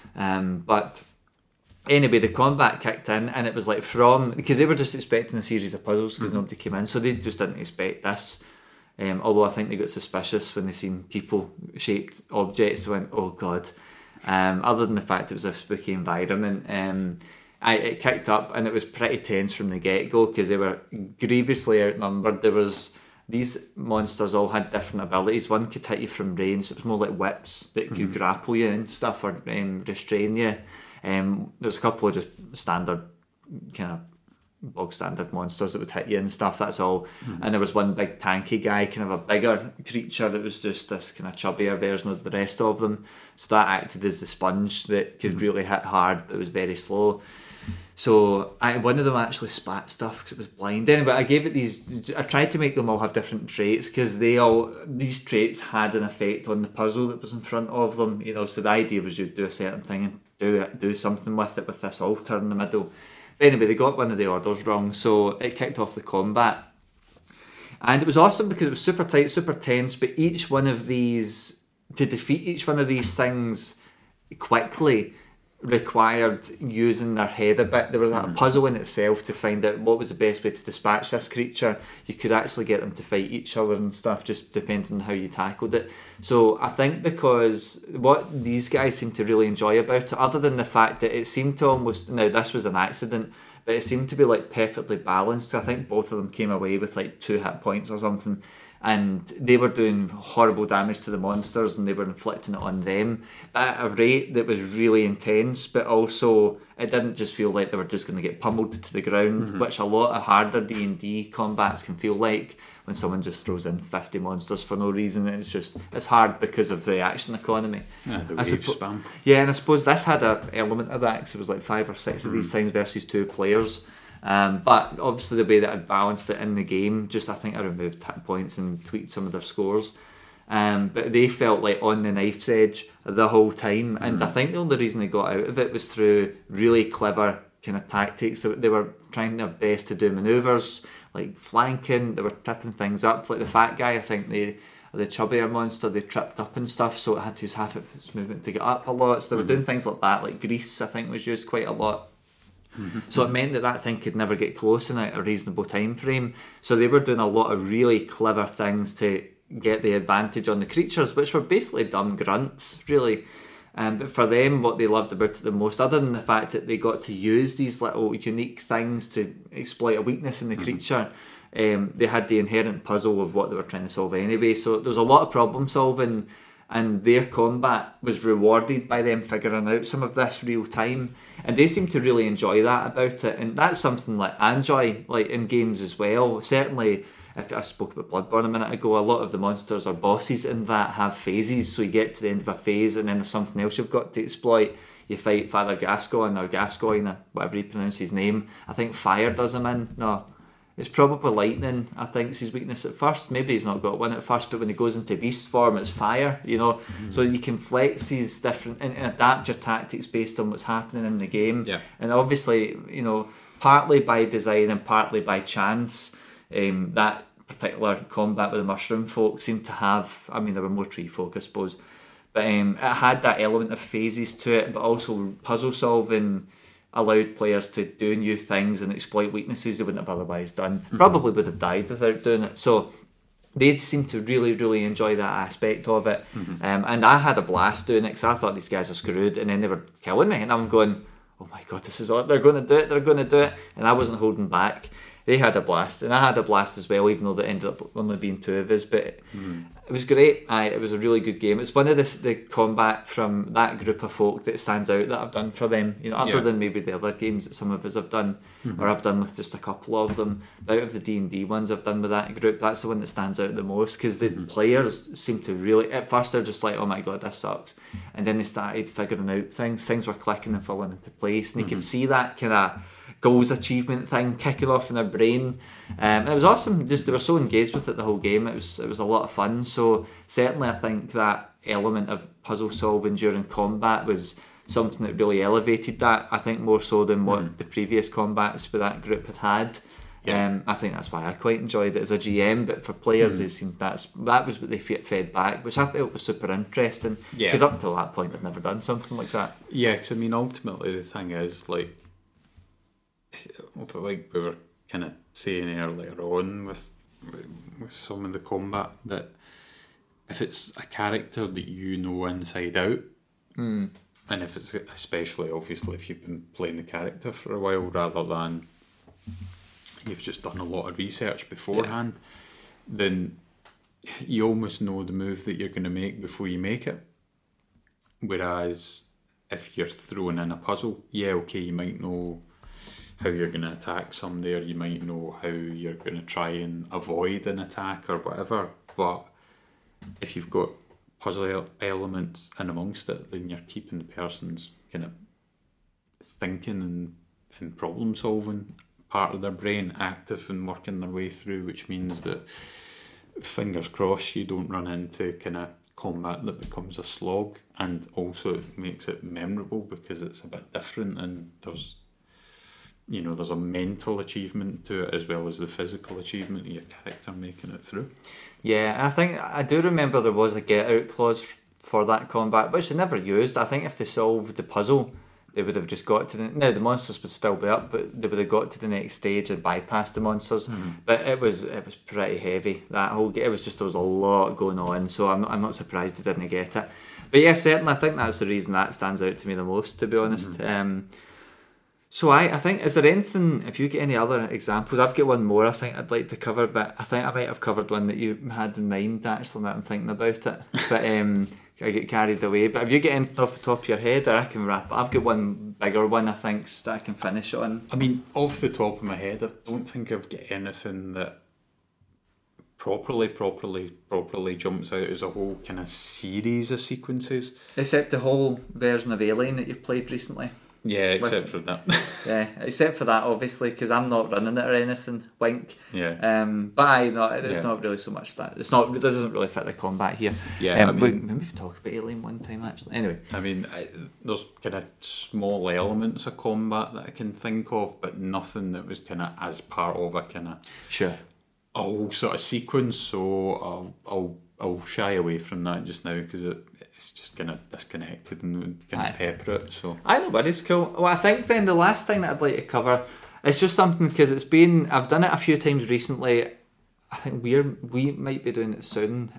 But anyway, the combat kicked in, and it was like because they were just expecting a series of puzzles, because nobody came in, so they just didn't expect this. Although I think they got suspicious when they seen people-shaped objects. They went, oh god. Other than the fact it was a spooky environment, it kicked up, and it was pretty tense from the get-go, because they were grievously outnumbered. There was these monsters all had different abilities. One could hit you from range. It was more like whips that could grapple you and stuff, or restrain you. There was a couple of just standard kind of bog standard monsters that would hit you and stuff, that's all. And there was one big tanky guy, kind of a bigger creature that was just this kind of chubbier version of the rest of them, so that acted as the sponge that could really hit hard, but it was very slow. So one of them actually spat stuff because it was blind. Anyway, I tried to make them all have different traits, because these traits had an effect on the puzzle that was in front of them, so the idea was you'd do a certain thing and do something with it, with this altar in the middle. Anyway, they got one of the orders wrong, so it kicked off the combat. And it was awesome because it was super tight, super tense, but to defeat each one of these things quickly, required using their head a bit. There was a puzzle in itself to find out what was the best way to dispatch this creature. You could actually get them to fight each other and stuff, just depending on how you tackled it. So I think because what these guys seem to really enjoy about it, other than the fact that it seemed to almost, now this was an accident, but it seemed to be like perfectly balanced. I think both of them came away with like 2 hit points or something, and they were doing horrible damage to the monsters and they were inflicting it on them at a rate that was really intense, but also it didn't just feel like they were just going to get pummeled to the ground, which a lot of harder D&D combats can feel like when someone just throws in 50 monsters for no reason. It's hard because of the action economy. Yeah, the wave spam. Yeah, and I suppose this had an element of that because it was like 5 or 6 of these things versus 2 players. But obviously the way that I balanced it in the game, I think I removed hit points and tweaked some of their scores. But they felt like on the knife's edge the whole time, and I think the only reason they got out of it was through really clever kind of tactics. So they were trying their best to do manoeuvres like flanking. They were tripping things up, like the fat guy. I think the chubbier monster, they tripped up and stuff, so it had to use half of its movement to get up a lot. So they were doing things like that, like grease I think was used quite a lot. So it meant that thing could never get close in a reasonable time frame. So they were doing a lot of really clever things to get the advantage on the creatures, which were basically dumb grunts, really. But for them, what they loved about it the most, other than the fact that they got to use these little unique things to exploit a weakness in the creature, they had the inherent puzzle of what they were trying to solve anyway. So there was a lot of problem solving, and their combat was rewarded by them figuring out some of this real time, and they seem to really enjoy that about it. And that's something like I enjoy, like in games as well. Certainly, if I spoke about Bloodborne a minute ago, a lot of the monsters or bosses in that have phases. So you get to the end of a phase and then there's something else you've got to exploit. You fight Father Gascoigne or Gascoigne, or whatever you pronounce his name. I think fire does him in. No, it's probably lightning, I think, is his weakness at first. Maybe he's not got one at first, but when he goes into beast form, it's fire, So you can flex these different and adapt your tactics based on what's happening in the game. Yeah. And obviously, partly by design and partly by chance, that particular combat with the mushroom folk seemed to have, there were more tree folk, I suppose, but it had that element of phases to it, but also puzzle solving allowed players to do new things and exploit weaknesses they wouldn't have otherwise done. Probably would have died without doing it. So they seemed to really, really enjoy that aspect of it. And I had a blast doing it because I thought these guys are screwed, and then they were killing me, and I'm going, oh my god, this is all they're going to do it, and I wasn't holding back. They had a blast, and I had a blast as well, even though there ended up only being 2 of us. But it was great. It was a really good game. It's one of the combat from that group of folk that stands out that I've done for them. Other than maybe the other games that some of us have done, or I've done with just a couple of them. Out of the D&D ones I've done with that group, that's the one that stands out the most, because the players seem to really, at first they're just like, oh my god, this sucks, and then they started figuring out things were clicking and falling into place, and you could see that kind of goals achievement thing kicking off in their brain. It was awesome. Just they were so engaged with it the whole game. It was a lot of fun. So certainly I think that element of puzzle solving during combat was something that really elevated that. I think more so than what the previous combats with that group had. Yeah. I think that's why I quite enjoyed it as a GM, but for players they seemed that was what they fed back, which I felt was super interesting, because up until that point I'd never done something like that. Yeah, because ultimately the thing is, like we were kind of saying earlier on with some of the combat, that if it's a character that you know inside out, and if it's especially obviously if you've been playing the character for a while rather than you've just done a lot of research beforehand, then you almost know the move that you're going to make before you make it. Whereas if you're throwing in a puzzle, you might know how you're going to attack somebody, or you might know how you're going to try and avoid an attack or whatever, but if you've got puzzle elements in amongst it, then you're keeping the person's kind of thinking and problem solving part of their brain active and working their way through, which means that, fingers crossed, you don't run into kind of combat that becomes a slog, and also it makes it memorable because it's a bit different, and there's a mental achievement to it as well as the physical achievement of your character making it through. Yeah, I think I do remember there was a get out clause for that combat, which they never used. I think if they solved the puzzle, they would have just got to the monsters would still be up, but they would have got to the next stage and bypassed the monsters. But it was pretty heavy, that whole game. It was just, there was a lot going on, so I'm not surprised they didn't get it. But yeah, certainly I think that's the reason that stands out to me the most, to be honest. So I think, is there anything, if you get any other examples, I've got one more I think I'd like to cover, but I think I might have covered one that you had in mind, actually, that I'm thinking about it. But I get carried away. But if you get anything off the top of your head, or I can wrap, I've got one bigger one I think that I can finish on. I mean, off the top of my head, I don't think I've got anything that properly jumps out as a whole kind of series of sequences. Except the whole version of Alien that you've played recently. Yeah, except for that. Yeah, except for that, obviously, because I'm not running it or anything. Wink. Yeah. But it's not really so much that. It doesn't really fit the combat here. Yeah. Maybe we talk about Alien one time, actually. Anyway. I mean, there's kind of small elements of combat that I can think of, but nothing that was kind of as part of a kind of a whole sort of sequence. So I'll shy away from that just now because it's just kind of disconnected and kind of pepper it. So I know, but it's cool. Well, I think then the last thing that I'd like to cover, it's just something because I've done it a few times recently. I think we might be doing it soon.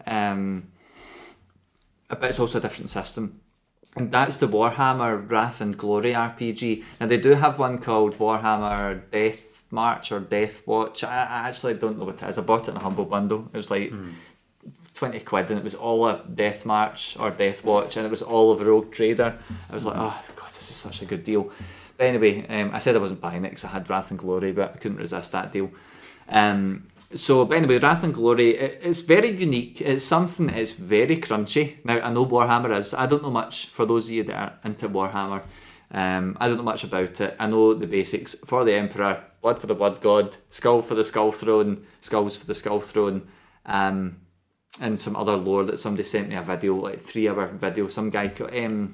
But it's also a different system, and that's the Warhammer Wrath and Glory RPG. Now they do have one called Warhammer Death March or Death Watch. I actually don't know what it is. I bought it in a Humble Bundle. It was like 20 quid, and it was all of Death March or Death Watch, and it was all of Rogue Trader. I was like, oh god, this is such a good deal. But anyway, I said I wasn't buying it because I had Wrath and Glory, but I couldn't resist that deal. But anyway, Wrath and Glory, it's very unique. It's something that's very crunchy. Now, I know Warhammer is. I don't know much, for those of you that are into Warhammer. I don't know much about it. I know the basics. For the Emperor, blood for the Blood God, skull for the Skull Throne, skulls for the Skull Throne, and some other lore that somebody sent me a video, like 3-hour video. Some guy called,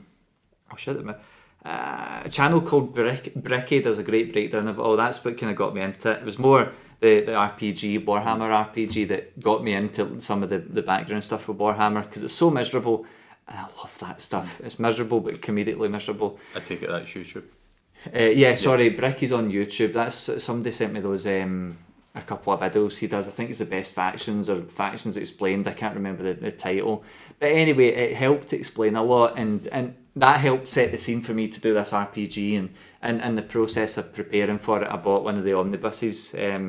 a channel called Bricky does a great breakdown of all. That's what kind of got me into it. It was more the RPG, Warhammer RPG, that got me into some of the background stuff with Warhammer, because it's so miserable, and I love that stuff. It's miserable, but comedically miserable. I take it that's YouTube. Bricky's on YouTube. That's somebody sent me those a couple of videos he does. I think it's the best factions or factions explained. I can't remember the title, but anyway, it helped explain a lot, and that helped set the scene for me to do this RPG. And in the process of preparing for it, I bought one of the omnibuses,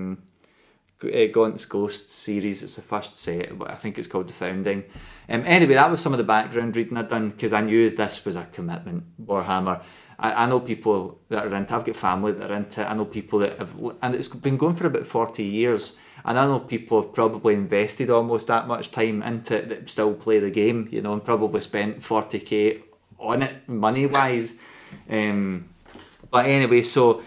Gaunt's Ghost series. It's the first set, but I think it's called The Founding. Anyway, that was some of the background reading I'd done, because I knew this was a commitment, Warhammer. I know people that are into it. I've got family that are into it. I know people that have, and it's been going for about 40 years. And I know people have probably invested almost that much time into it that still play the game, and probably spent 40k on it money-wise. But anyway, so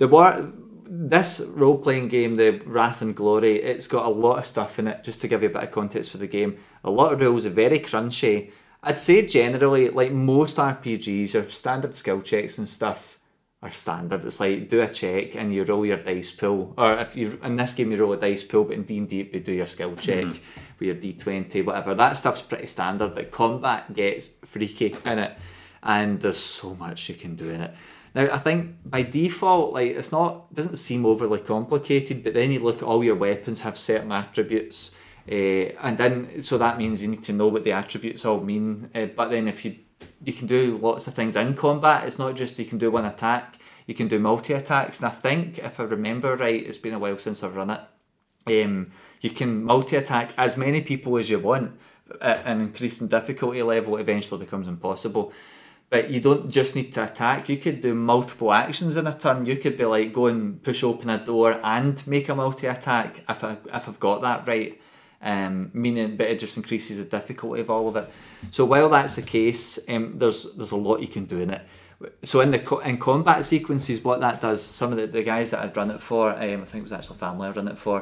this role-playing game, the Wrath and Glory, it's got a lot of stuff in it. Just to give you a bit of context for the game, a lot of rules are very crunchy. I'd say generally, like most RPGs, your standard skill checks and stuff are standard. It's like, do a check and you roll your dice pool. Or if you, in this game, you roll a dice pool, but in D&D, you do your skill check with your D20, whatever. That stuff's pretty standard, but combat gets freaky in it. And there's so much you can do in it. Now, I think by default, like, it doesn't seem overly complicated, but then you look at all your weapons have certain attributes. And then, so that means you need to know what the attributes all mean. But then if you can do lots of things in combat. It's not just you can do one attack. You can do multi-attacks. And I think, if I remember right, it's been a while since I've run it, you can multi-attack as many people as you want. An increasing difficulty level eventually becomes impossible. But you don't just need to attack. You could do multiple actions in a turn. You could be like, go and push open a door and make a multi-attack, if I've got that right. But it just increases the difficulty of all of it. So while that's the case, there's a lot you can do in it. So in combat sequences, what that does, some of the guys that I'd run it for, I think it was actually family I'd run it for.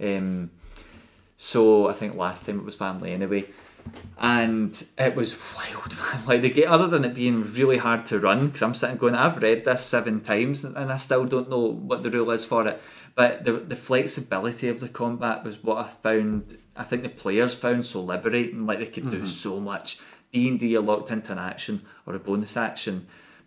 So I think last time it was family anyway. And it was wild, man. Like, the game, other than it being really hard to run, because I'm sitting going, I've read this 7 times and I still don't know what the rule is for it. But the flexibility of the combat was what I think the players found so liberating. Like, they could do so much. D&D, you're locked into an action or a bonus action.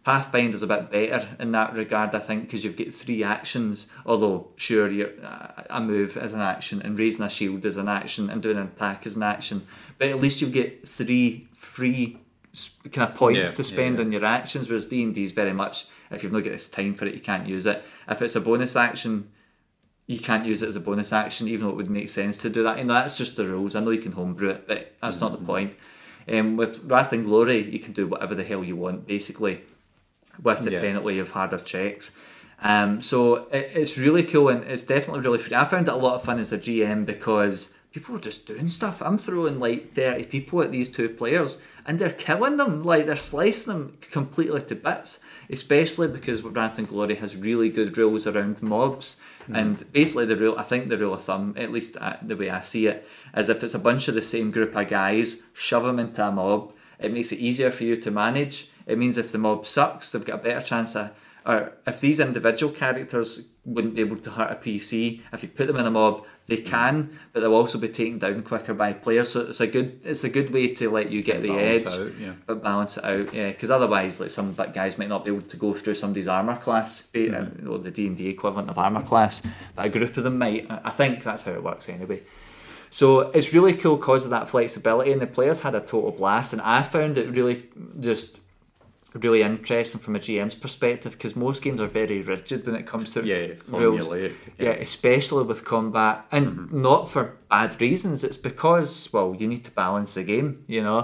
Pathfinder's a bit better in that regard, I think, because you've got 3 actions, although sure, a move is an action, and raising a shield is an action, and doing an attack is an action, but at least you've got 3 free kind of points to spend on your actions, whereas D&D is very much, if you've not got this time for it, you can't use it. If it's a bonus action, you can't use it as a bonus action, even though it would make sense to do that. That's just the rules. I know you can homebrew it, but that's not the point. With Wrath and Glory, you can do whatever the hell you want, basically, with the penalty of harder checks. So it's really cool, and it's definitely really free. I found it a lot of fun as a GM because people are just doing stuff. I'm throwing like 30 people at these 2 players, and they're killing them. Like, they're slicing them completely to bits, especially because Wrath and Glory has really good rules around mobs. And basically I think the rule of thumb, at least the way I see it, is if it's a bunch of the same group of guys, shove them into a mob, it makes it easier for you to manage. It means if the mob sucks, they've got a better chance of, or if these individual characters wouldn't be able to hurt a PC, if you put them in a mob, they can, but they'll also be taken down quicker by players. So it's a good way to let you get the edge, but balance it out. Yeah, because otherwise, like, some guys might not be able to go through somebody's armor class, or the D&D equivalent of armor class, but a group of them might. I think that's how it works anyway. So it's really cool because of that flexibility, and the players had a total blast, and I found it really interesting from a GM's perspective, because most games are very rigid when it comes to rules. Especially with combat, and not for bad reasons. It's because, well, you need to balance the game,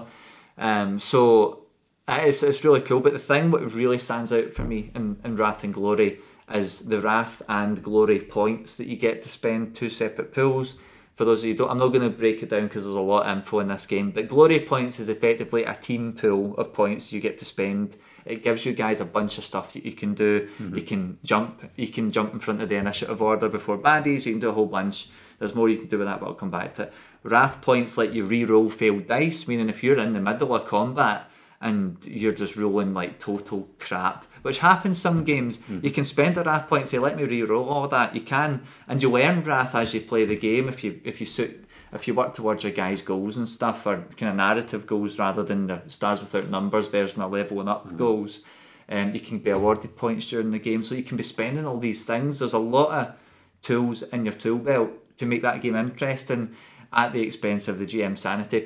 so it's really cool. But the thing what really stands out for me in Wrath and Glory is the Wrath and Glory points that you get to spend, 2 separate pools. For those of you who don't, I'm not going to break it down because there's a lot of info in this game, but Glory points is effectively a team pool of points you get to spend. It gives you guys a bunch of stuff that you can do. You can jump in front of the initiative order before baddies, you can do a whole bunch. There's more you can do with that, but I'll come back to it. Wrath points let you re-roll failed dice, meaning if you're in the middle of combat and you're just rolling like total crap, which happens some games, you can spend a Wrath point and say, let me re-roll all of that. You can, and you'll earn Wrath as you play the game if you work towards your guys' goals and stuff, or kind of narrative goals rather than the Stars Without Numbers version of leveling up goals. You can be awarded points during the game, so you can be spending all these things. There's a lot of tools in your tool belt to make that game interesting at the expense of the GM sanity.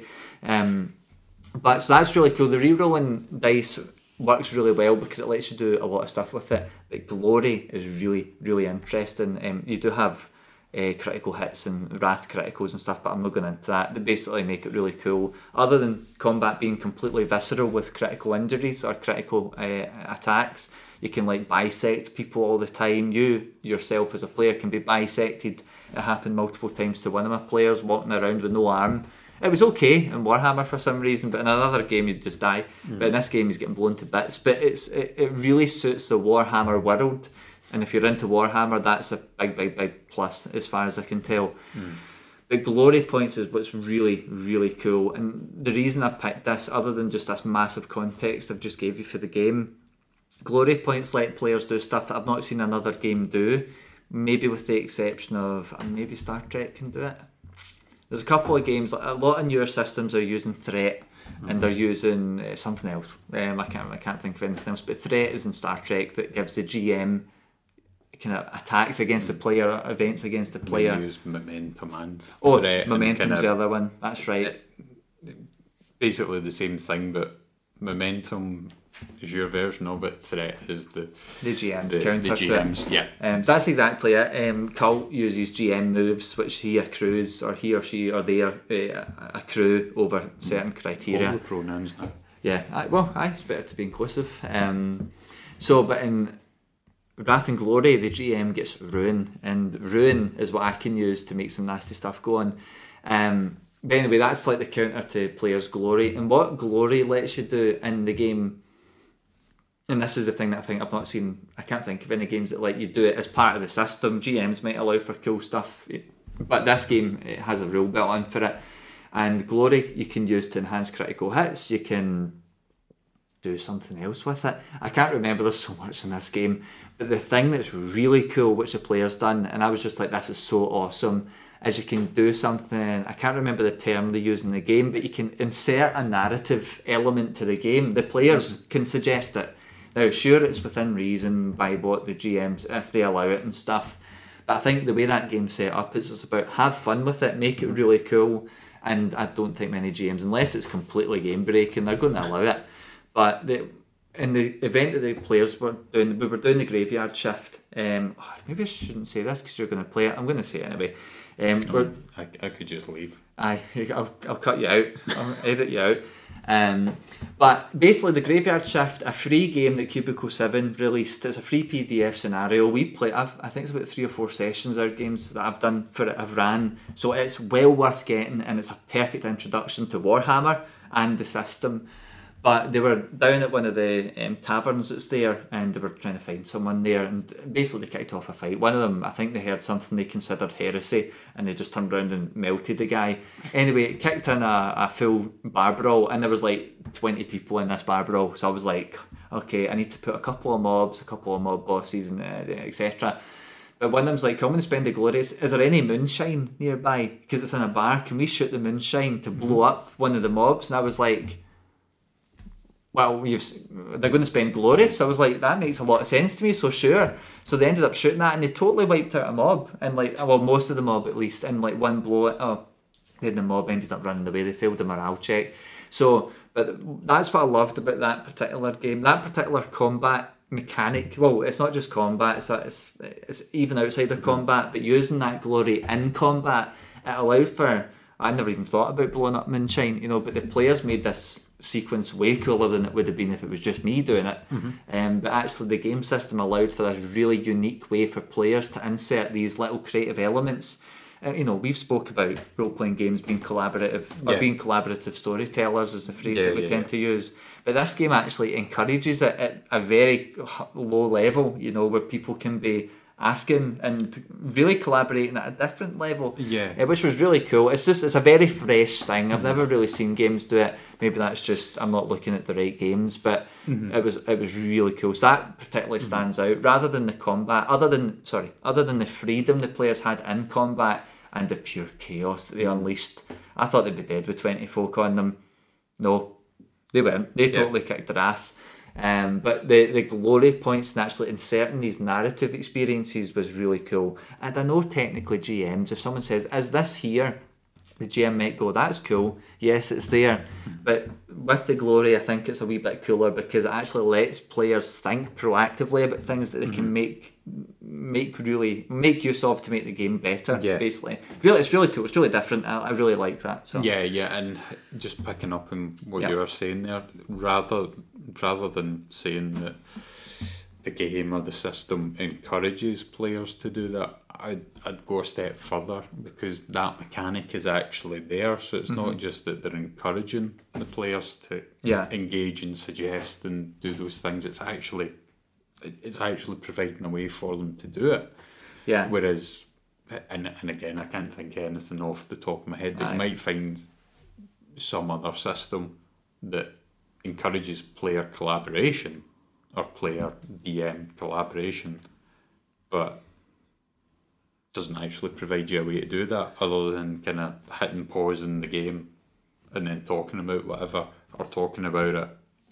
But so that's really cool. The re-rolling dice works really well because it lets you do a lot of stuff with it. But Glory is really, really interesting. You do have critical hits and Wrath criticals and stuff, but I'm not going into that. They basically make it really cool. Other than combat being completely visceral with critical injuries or critical attacks, you can like bisect people all the time. You yourself as a player can be bisected. It happened multiple times to one of my players walking around with no arm. It was okay in Warhammer for some reason, but in another game you'd just die. But in this game he's getting blown to bits. But it really suits the Warhammer world, and if you're into Warhammer, that's a big plus as far as I can tell. The Glory points is what's really, really cool, and the reason I've picked this, other than just this massive context I've just gave you for the game, Glory points let players do stuff that I've not seen another game do, maybe with the exception of maybe Star Trek can do it. There's a couple of games, a lot of newer systems are using Threat, and they're using something else. I can't think of anything else, but Threat is in Star Trek that gives the GM kind of attacks against the player, events against the player. We use Momentum and Threat. Momentum's the other one, that's right. Basically the same thing, but Momentum is your version of it. Threat is the GM's counter the GM's, to it. So that's exactly it. Cult uses GM moves which he accrues, or he or she or they accrue over certain criteria. All the pronouns now. Yeah, it's better to be inclusive. But in Wrath and Glory, the GM gets Ruin, and Ruin is what I can use to make some nasty stuff go on. But anyway, that's like the counter to players' Glory, and what Glory lets you do in the game. And this is the thing that I think I've not seen. I can't think of any games that let you do it as part of the system. GMs might allow for cool stuff, but this game, it has a rule built in for it. And Glory you can use to enhance critical hits. You can do something else with it. I can't remember, there's so much in this game. But the thing that's really cool, which the player's done, and I was just like, this is so awesome, is you can do something, I can't remember the term they use in the game, but you can insert a narrative element to the game. The players can suggest it. Now, sure, it's within reason by what the GMs, if they allow it and stuff. But I think the way that game's set up is it's about have fun with it, make it really cool. And I don't think many GMs, unless it's completely game breaking, they're going to allow it. But in the event that the players were doing, we were doing the graveyard shift. Maybe I shouldn't say this because you're going to play it. I'm going to say it anyway. I could just leave. I'll cut you out. I'll edit you out. But basically, the Graveyard Shift, a free game that Cubicle 7 released. It's a free PDF scenario. We play. I think it's about 3 or 4 sessions out games that I've done for it. I've ran, so it's well worth getting, and it's a perfect introduction to Warhammer and the system. But they were down at one of the taverns that's there, and they were trying to find someone there, and basically they kicked off a fight. One of them, I think they heard something they considered heresy, and they just turned around and melted the guy. Anyway, it kicked in a full bar brawl, and there was like 20 people in this bar brawl, so I was like, okay, I need to put a couple of mob bosses, and etc. But one of them's like, come and spend the glories. Is there any moonshine nearby? Because it's in a bar, can we shoot the moonshine to blow up one of the mobs? And I was like, well, they're going to spend glory. So I was like, that makes a lot of sense to me, so sure. So they ended up shooting that, and they totally wiped out a mob, and most of the mob at least, in like one blow. Then the mob ended up running away. They failed the morale check. So, but that's what I loved about that particular game. That particular combat mechanic, well, it's not just combat, it's even outside of combat, but using that glory in combat, it allowed for, I never even thought about blowing up moonshine, but the players made this sequence way cooler than it would have been if it was just me doing it. But actually the game system allowed for this really unique way for players to insert these little creative elements. We've spoke about role-playing games being collaborative, or being collaborative storytellers is the phrase that we tend to use. But this game actually encourages it at a very low level, where people can be asking and really collaborating at a different level, which was really cool. It's a very fresh thing. I've never really seen games do it. Maybe that's just I'm not looking at the right games, but it was really cool. So that particularly stands out, rather than the combat, other than the freedom the players had in combat and the pure chaos that they unleashed. I thought they'd be dead with 20 folk on them. No, they weren't. They totally kicked their ass. But the glory points and actually inserting these narrative experiences was really cool. And I know technically GMs, if someone says, is this here? The GM might go, that's cool. Yes, it's there. But with the glory, I think it's a wee bit cooler because it actually lets players think proactively about things that they can make use of to make the game better, basically. Really, it's really cool. It's really different. I really like that. So. Yeah, and just picking up on what you were saying there, rather than saying that the game or the system encourages players to do that, I'd go a step further, because that mechanic is actually there. So it's not just that they're encouraging the players to engage and suggest and do those things. It's actually providing a way for them to do it. Yeah. Whereas, and again, I can't think of anything off the top of my head, but you might find some other system that encourages player collaboration or player DM collaboration, but doesn't actually provide you a way to do that other than kind of hitting pause in the game and then talking about whatever, or talking about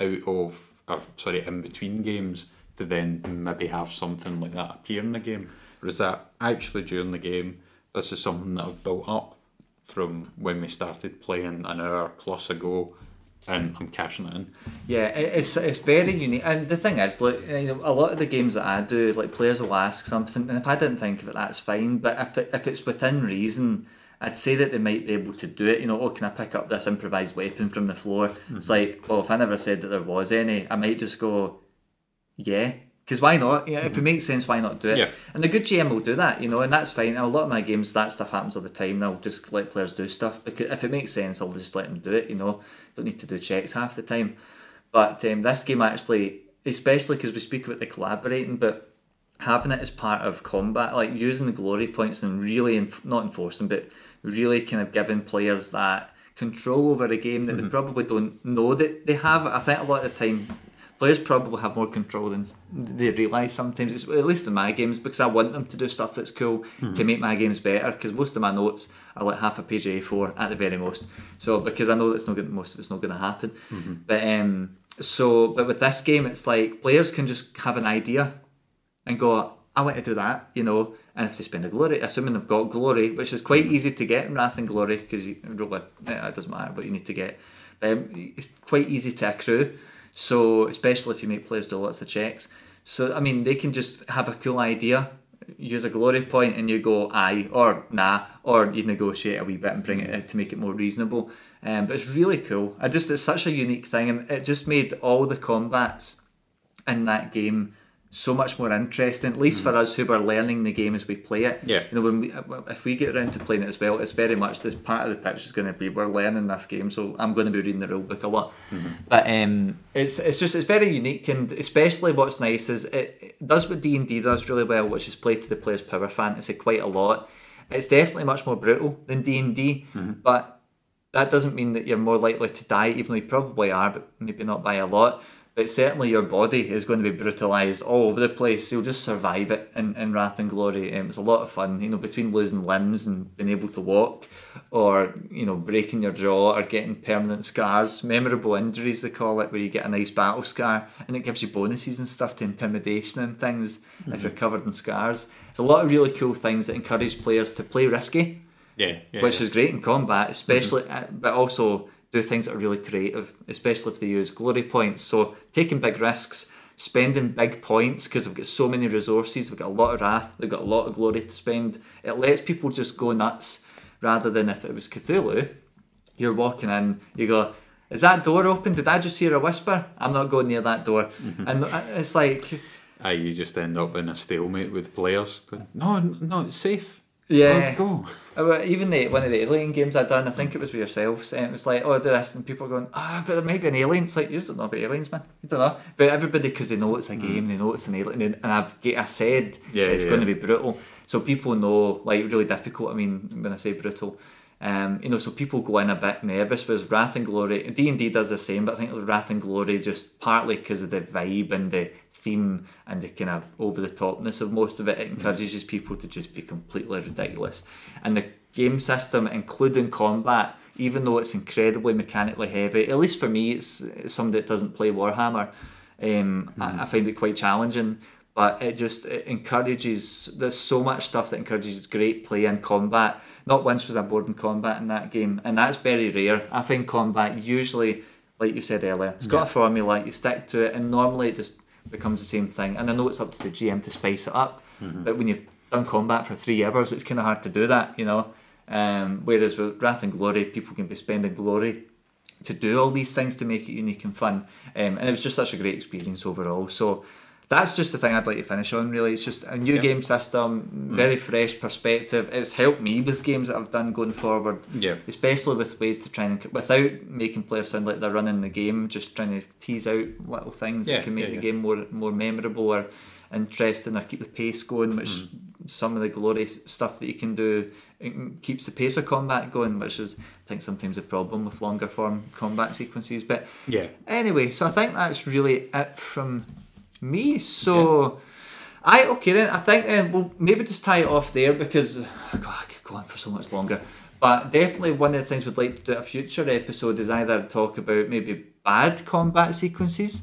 it in between games to then maybe have something like that appear in the game. Or is that actually during the game? This is something that I've built up from when we started playing an hour plus ago, and I'm cashing it in. Yeah, it's very unique. And the thing is, like, a lot of the games that I do, like, players will ask something, and if I didn't think of it, that's fine. But if it's within reason, I'd say that they might be able to do it. Can I pick up this improvised weapon from the floor? It's like, well, if I never said that there was any, I might just go, yeah. Because why not? If it makes sense, why not do it? Yeah. And the good GM will do that, and that's fine. A lot of my games, that stuff happens all the time, and I'll just let players do stuff, because if it makes sense, I'll just let them do it, Don't need to do checks half the time. But this game actually, especially because we speak about the collaborating, but having it as part of combat, like using the glory points and really, not enforcing, but really kind of giving players that control over a game that they probably don't know that they have. I think a lot of the time, players probably have more control than they realise sometimes, at least in my games, because I want them to do stuff that's cool to make my games better, because most of my notes are like half a page A4 at the very most. So, because I know that most of it's not going to happen. But So, but with this game, it's like players can just have an idea and go, I want to do that, you know. And if they spend a glory, assuming they've got glory, which is quite easy to get in Wrath and Glory, because it doesn't matter what you need to get. It's quite easy to accrue. So, especially if you make players do lots of checks. So, I mean, they can just have a cool idea, use a glory point, and you go aye or nah, or you negotiate a wee bit and bring it out to make it more reasonable. But it's really cool. It's such a unique thing, and it just made all the combats in that game so much more interesting, at least for us who were learning the game as we play it. Yeah. You know, if we get around to playing it as well, it's very much this part of the pitch is going to be we're learning this game, so I'm going to be reading the rule book a lot. But it's very unique, and especially what's nice is it does what D&D does really well, which is play to the player's power fantasy quite a lot. It's definitely much more brutal than D&D, but that doesn't mean that you're more likely to die, even though you probably are, but maybe not by a lot. But certainly your body is going to be brutalised all over the place. You'll just survive it in Wrath and Glory. It's a lot of fun, you know, between losing limbs and being able to walk, or, you know, breaking your jaw or getting permanent scars. Memorable injuries, they call it, where you get a nice battle scar and it gives you bonuses and stuff to intimidation and things if you're covered in scars. There's a lot of really cool things that encourage players to play risky, which is great in combat, especially, but also do things that are really creative, especially if they use glory points. So taking big risks, spending big points because they've got so many resources, they've got a lot of wrath, they've got a lot of glory to spend. It lets people just go nuts, rather than if it was Cthulhu, you're walking in, you go, is that door open? Did I just hear a whisper? I'm not going near that door. And it's like, you just end up in a stalemate with players going, no, it's safe. Yeah, go. Even one of the alien games I'd done, I think it was with yourselves, and it was like, do this, and people are going, but there might be an alien. It's like, you just don't know about aliens, man. You don't know. But everybody, because they know it's a game, they know it's an alien, and I said it's going to be brutal, so people know, like, really difficult. I mean, when I say brutal, you know, so people go in a bit nervous. Whereas Wrath and Glory, D&D does the same, but I think Wrath and Glory, just partly because of the vibe and the theme and the kind of over the topness of most of it, it encourages people to just be completely ridiculous. And the game system, including combat, even though it's incredibly mechanically heavy, at least for me, it's somebody that doesn't play Warhammer, I find it quite challenging. But it encourages, there's so much stuff that encourages great play and combat. Not once was I bored in combat in that game, and that's very rare. I find combat usually, like you said earlier, it's got a formula, you stick to it, and normally it just becomes the same thing. And I know it's up to the GM to spice it up, but when you've done combat for 3 hours, it's kind of hard to do that, you know. Whereas with Wrath and Glory, people can be spending glory to do all these things to make it unique and fun. And it was just such a great experience overall. So that's just the thing I'd like to finish on, really. It's just a new game system, very fresh perspective. It's helped me with games that I've done going forward, especially with ways to try and, without making players sound like they're running the game, just trying to tease out little things that can make the game more memorable or interesting, or keep the pace going, which some of the glory stuff that you can do, it keeps the pace of combat going, which is, I think, sometimes a problem with longer form combat sequences. But anyway, so I think that's really it from me. So I think we'll maybe just tie it off there, because I could go on for so much longer. But definitely one of the things we'd like to do at a future episode is either talk about maybe bad combat sequences,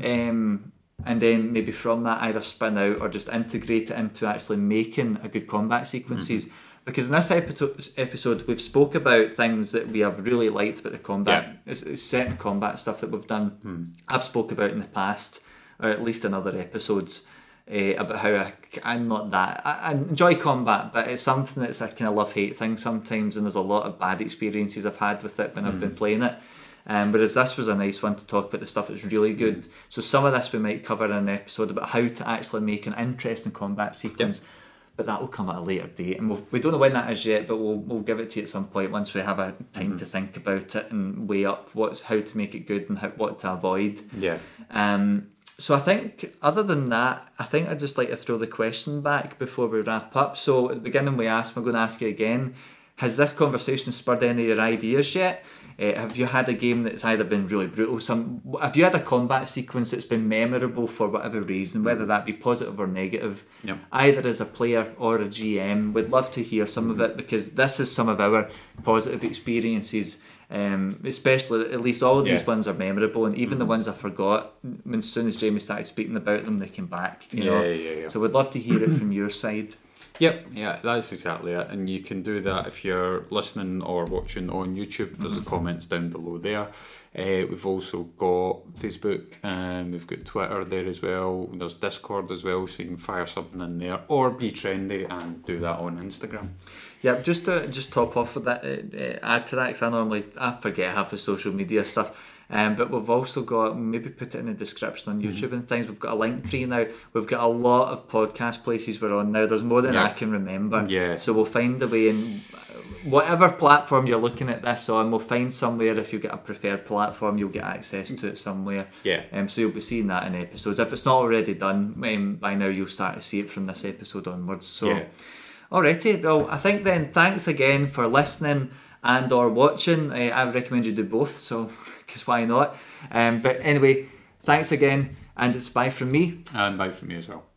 and then maybe from that either spin out or just integrate it into actually making a good combat sequences. Because in this episode we've spoke about things that we have really liked about the combat. It's certain combat stuff that we've done. I've spoke about in the past, or at least in other episodes, about how I'm not that. I enjoy combat, but it's something that's a kind of love-hate thing sometimes, and there's a lot of bad experiences I've had with it when I've been playing it. Whereas this was a nice one to talk about the stuff that's really good. So some of this we might cover in an episode about how to actually make an interesting combat sequence. But that will come at a later date, and we don't know when that is yet, but we'll give it to you at some point once we have a time to think about it and weigh up how to make it good and what to avoid. So I think, other than that, I think I'd just like to throw the question back before we wrap up. So at the beginning we asked, we're going to ask you again, has this conversation spurred any of your ideas yet? Have you had a game that's either been really brutal? Have you had a combat sequence that's been memorable for whatever reason, whether that be positive or negative, either as a player or a GM? We'd love to hear some of it, because this is some of our positive experiences, Especially, at least all of these ones are memorable, and even the ones I forgot, as soon as Jamie started speaking about them, they came back. You know? So we'd love to hear it from your side. Yep, yeah, that's exactly it. And you can do that if you're listening or watching on YouTube. There's the comments down below there. We've also got Facebook and we've got Twitter there as well. There's Discord as well, so you can fire something in there or be trendy and do that on Instagram. Yeah, just to top off with that, add to that, because I forget half the social media stuff. But we've also got, maybe put it in the description on YouTube and things, we've got a link tree now. We've got a lot of podcast places we're on now. There's more than I can remember. Yeah. So we'll find a way in whatever platform you're looking at this on, we'll find somewhere. If you get a preferred platform, you'll get access to it somewhere. Yeah. So you'll be seeing that in episodes. If it's not already done, by now you'll start to see it from this episode onwards. So, alrighty. Well, I think then, thanks again for listening and or watching. I would recommend you do both, so because why not? But anyway, thanks again, and it's bye from me. And bye from me as well.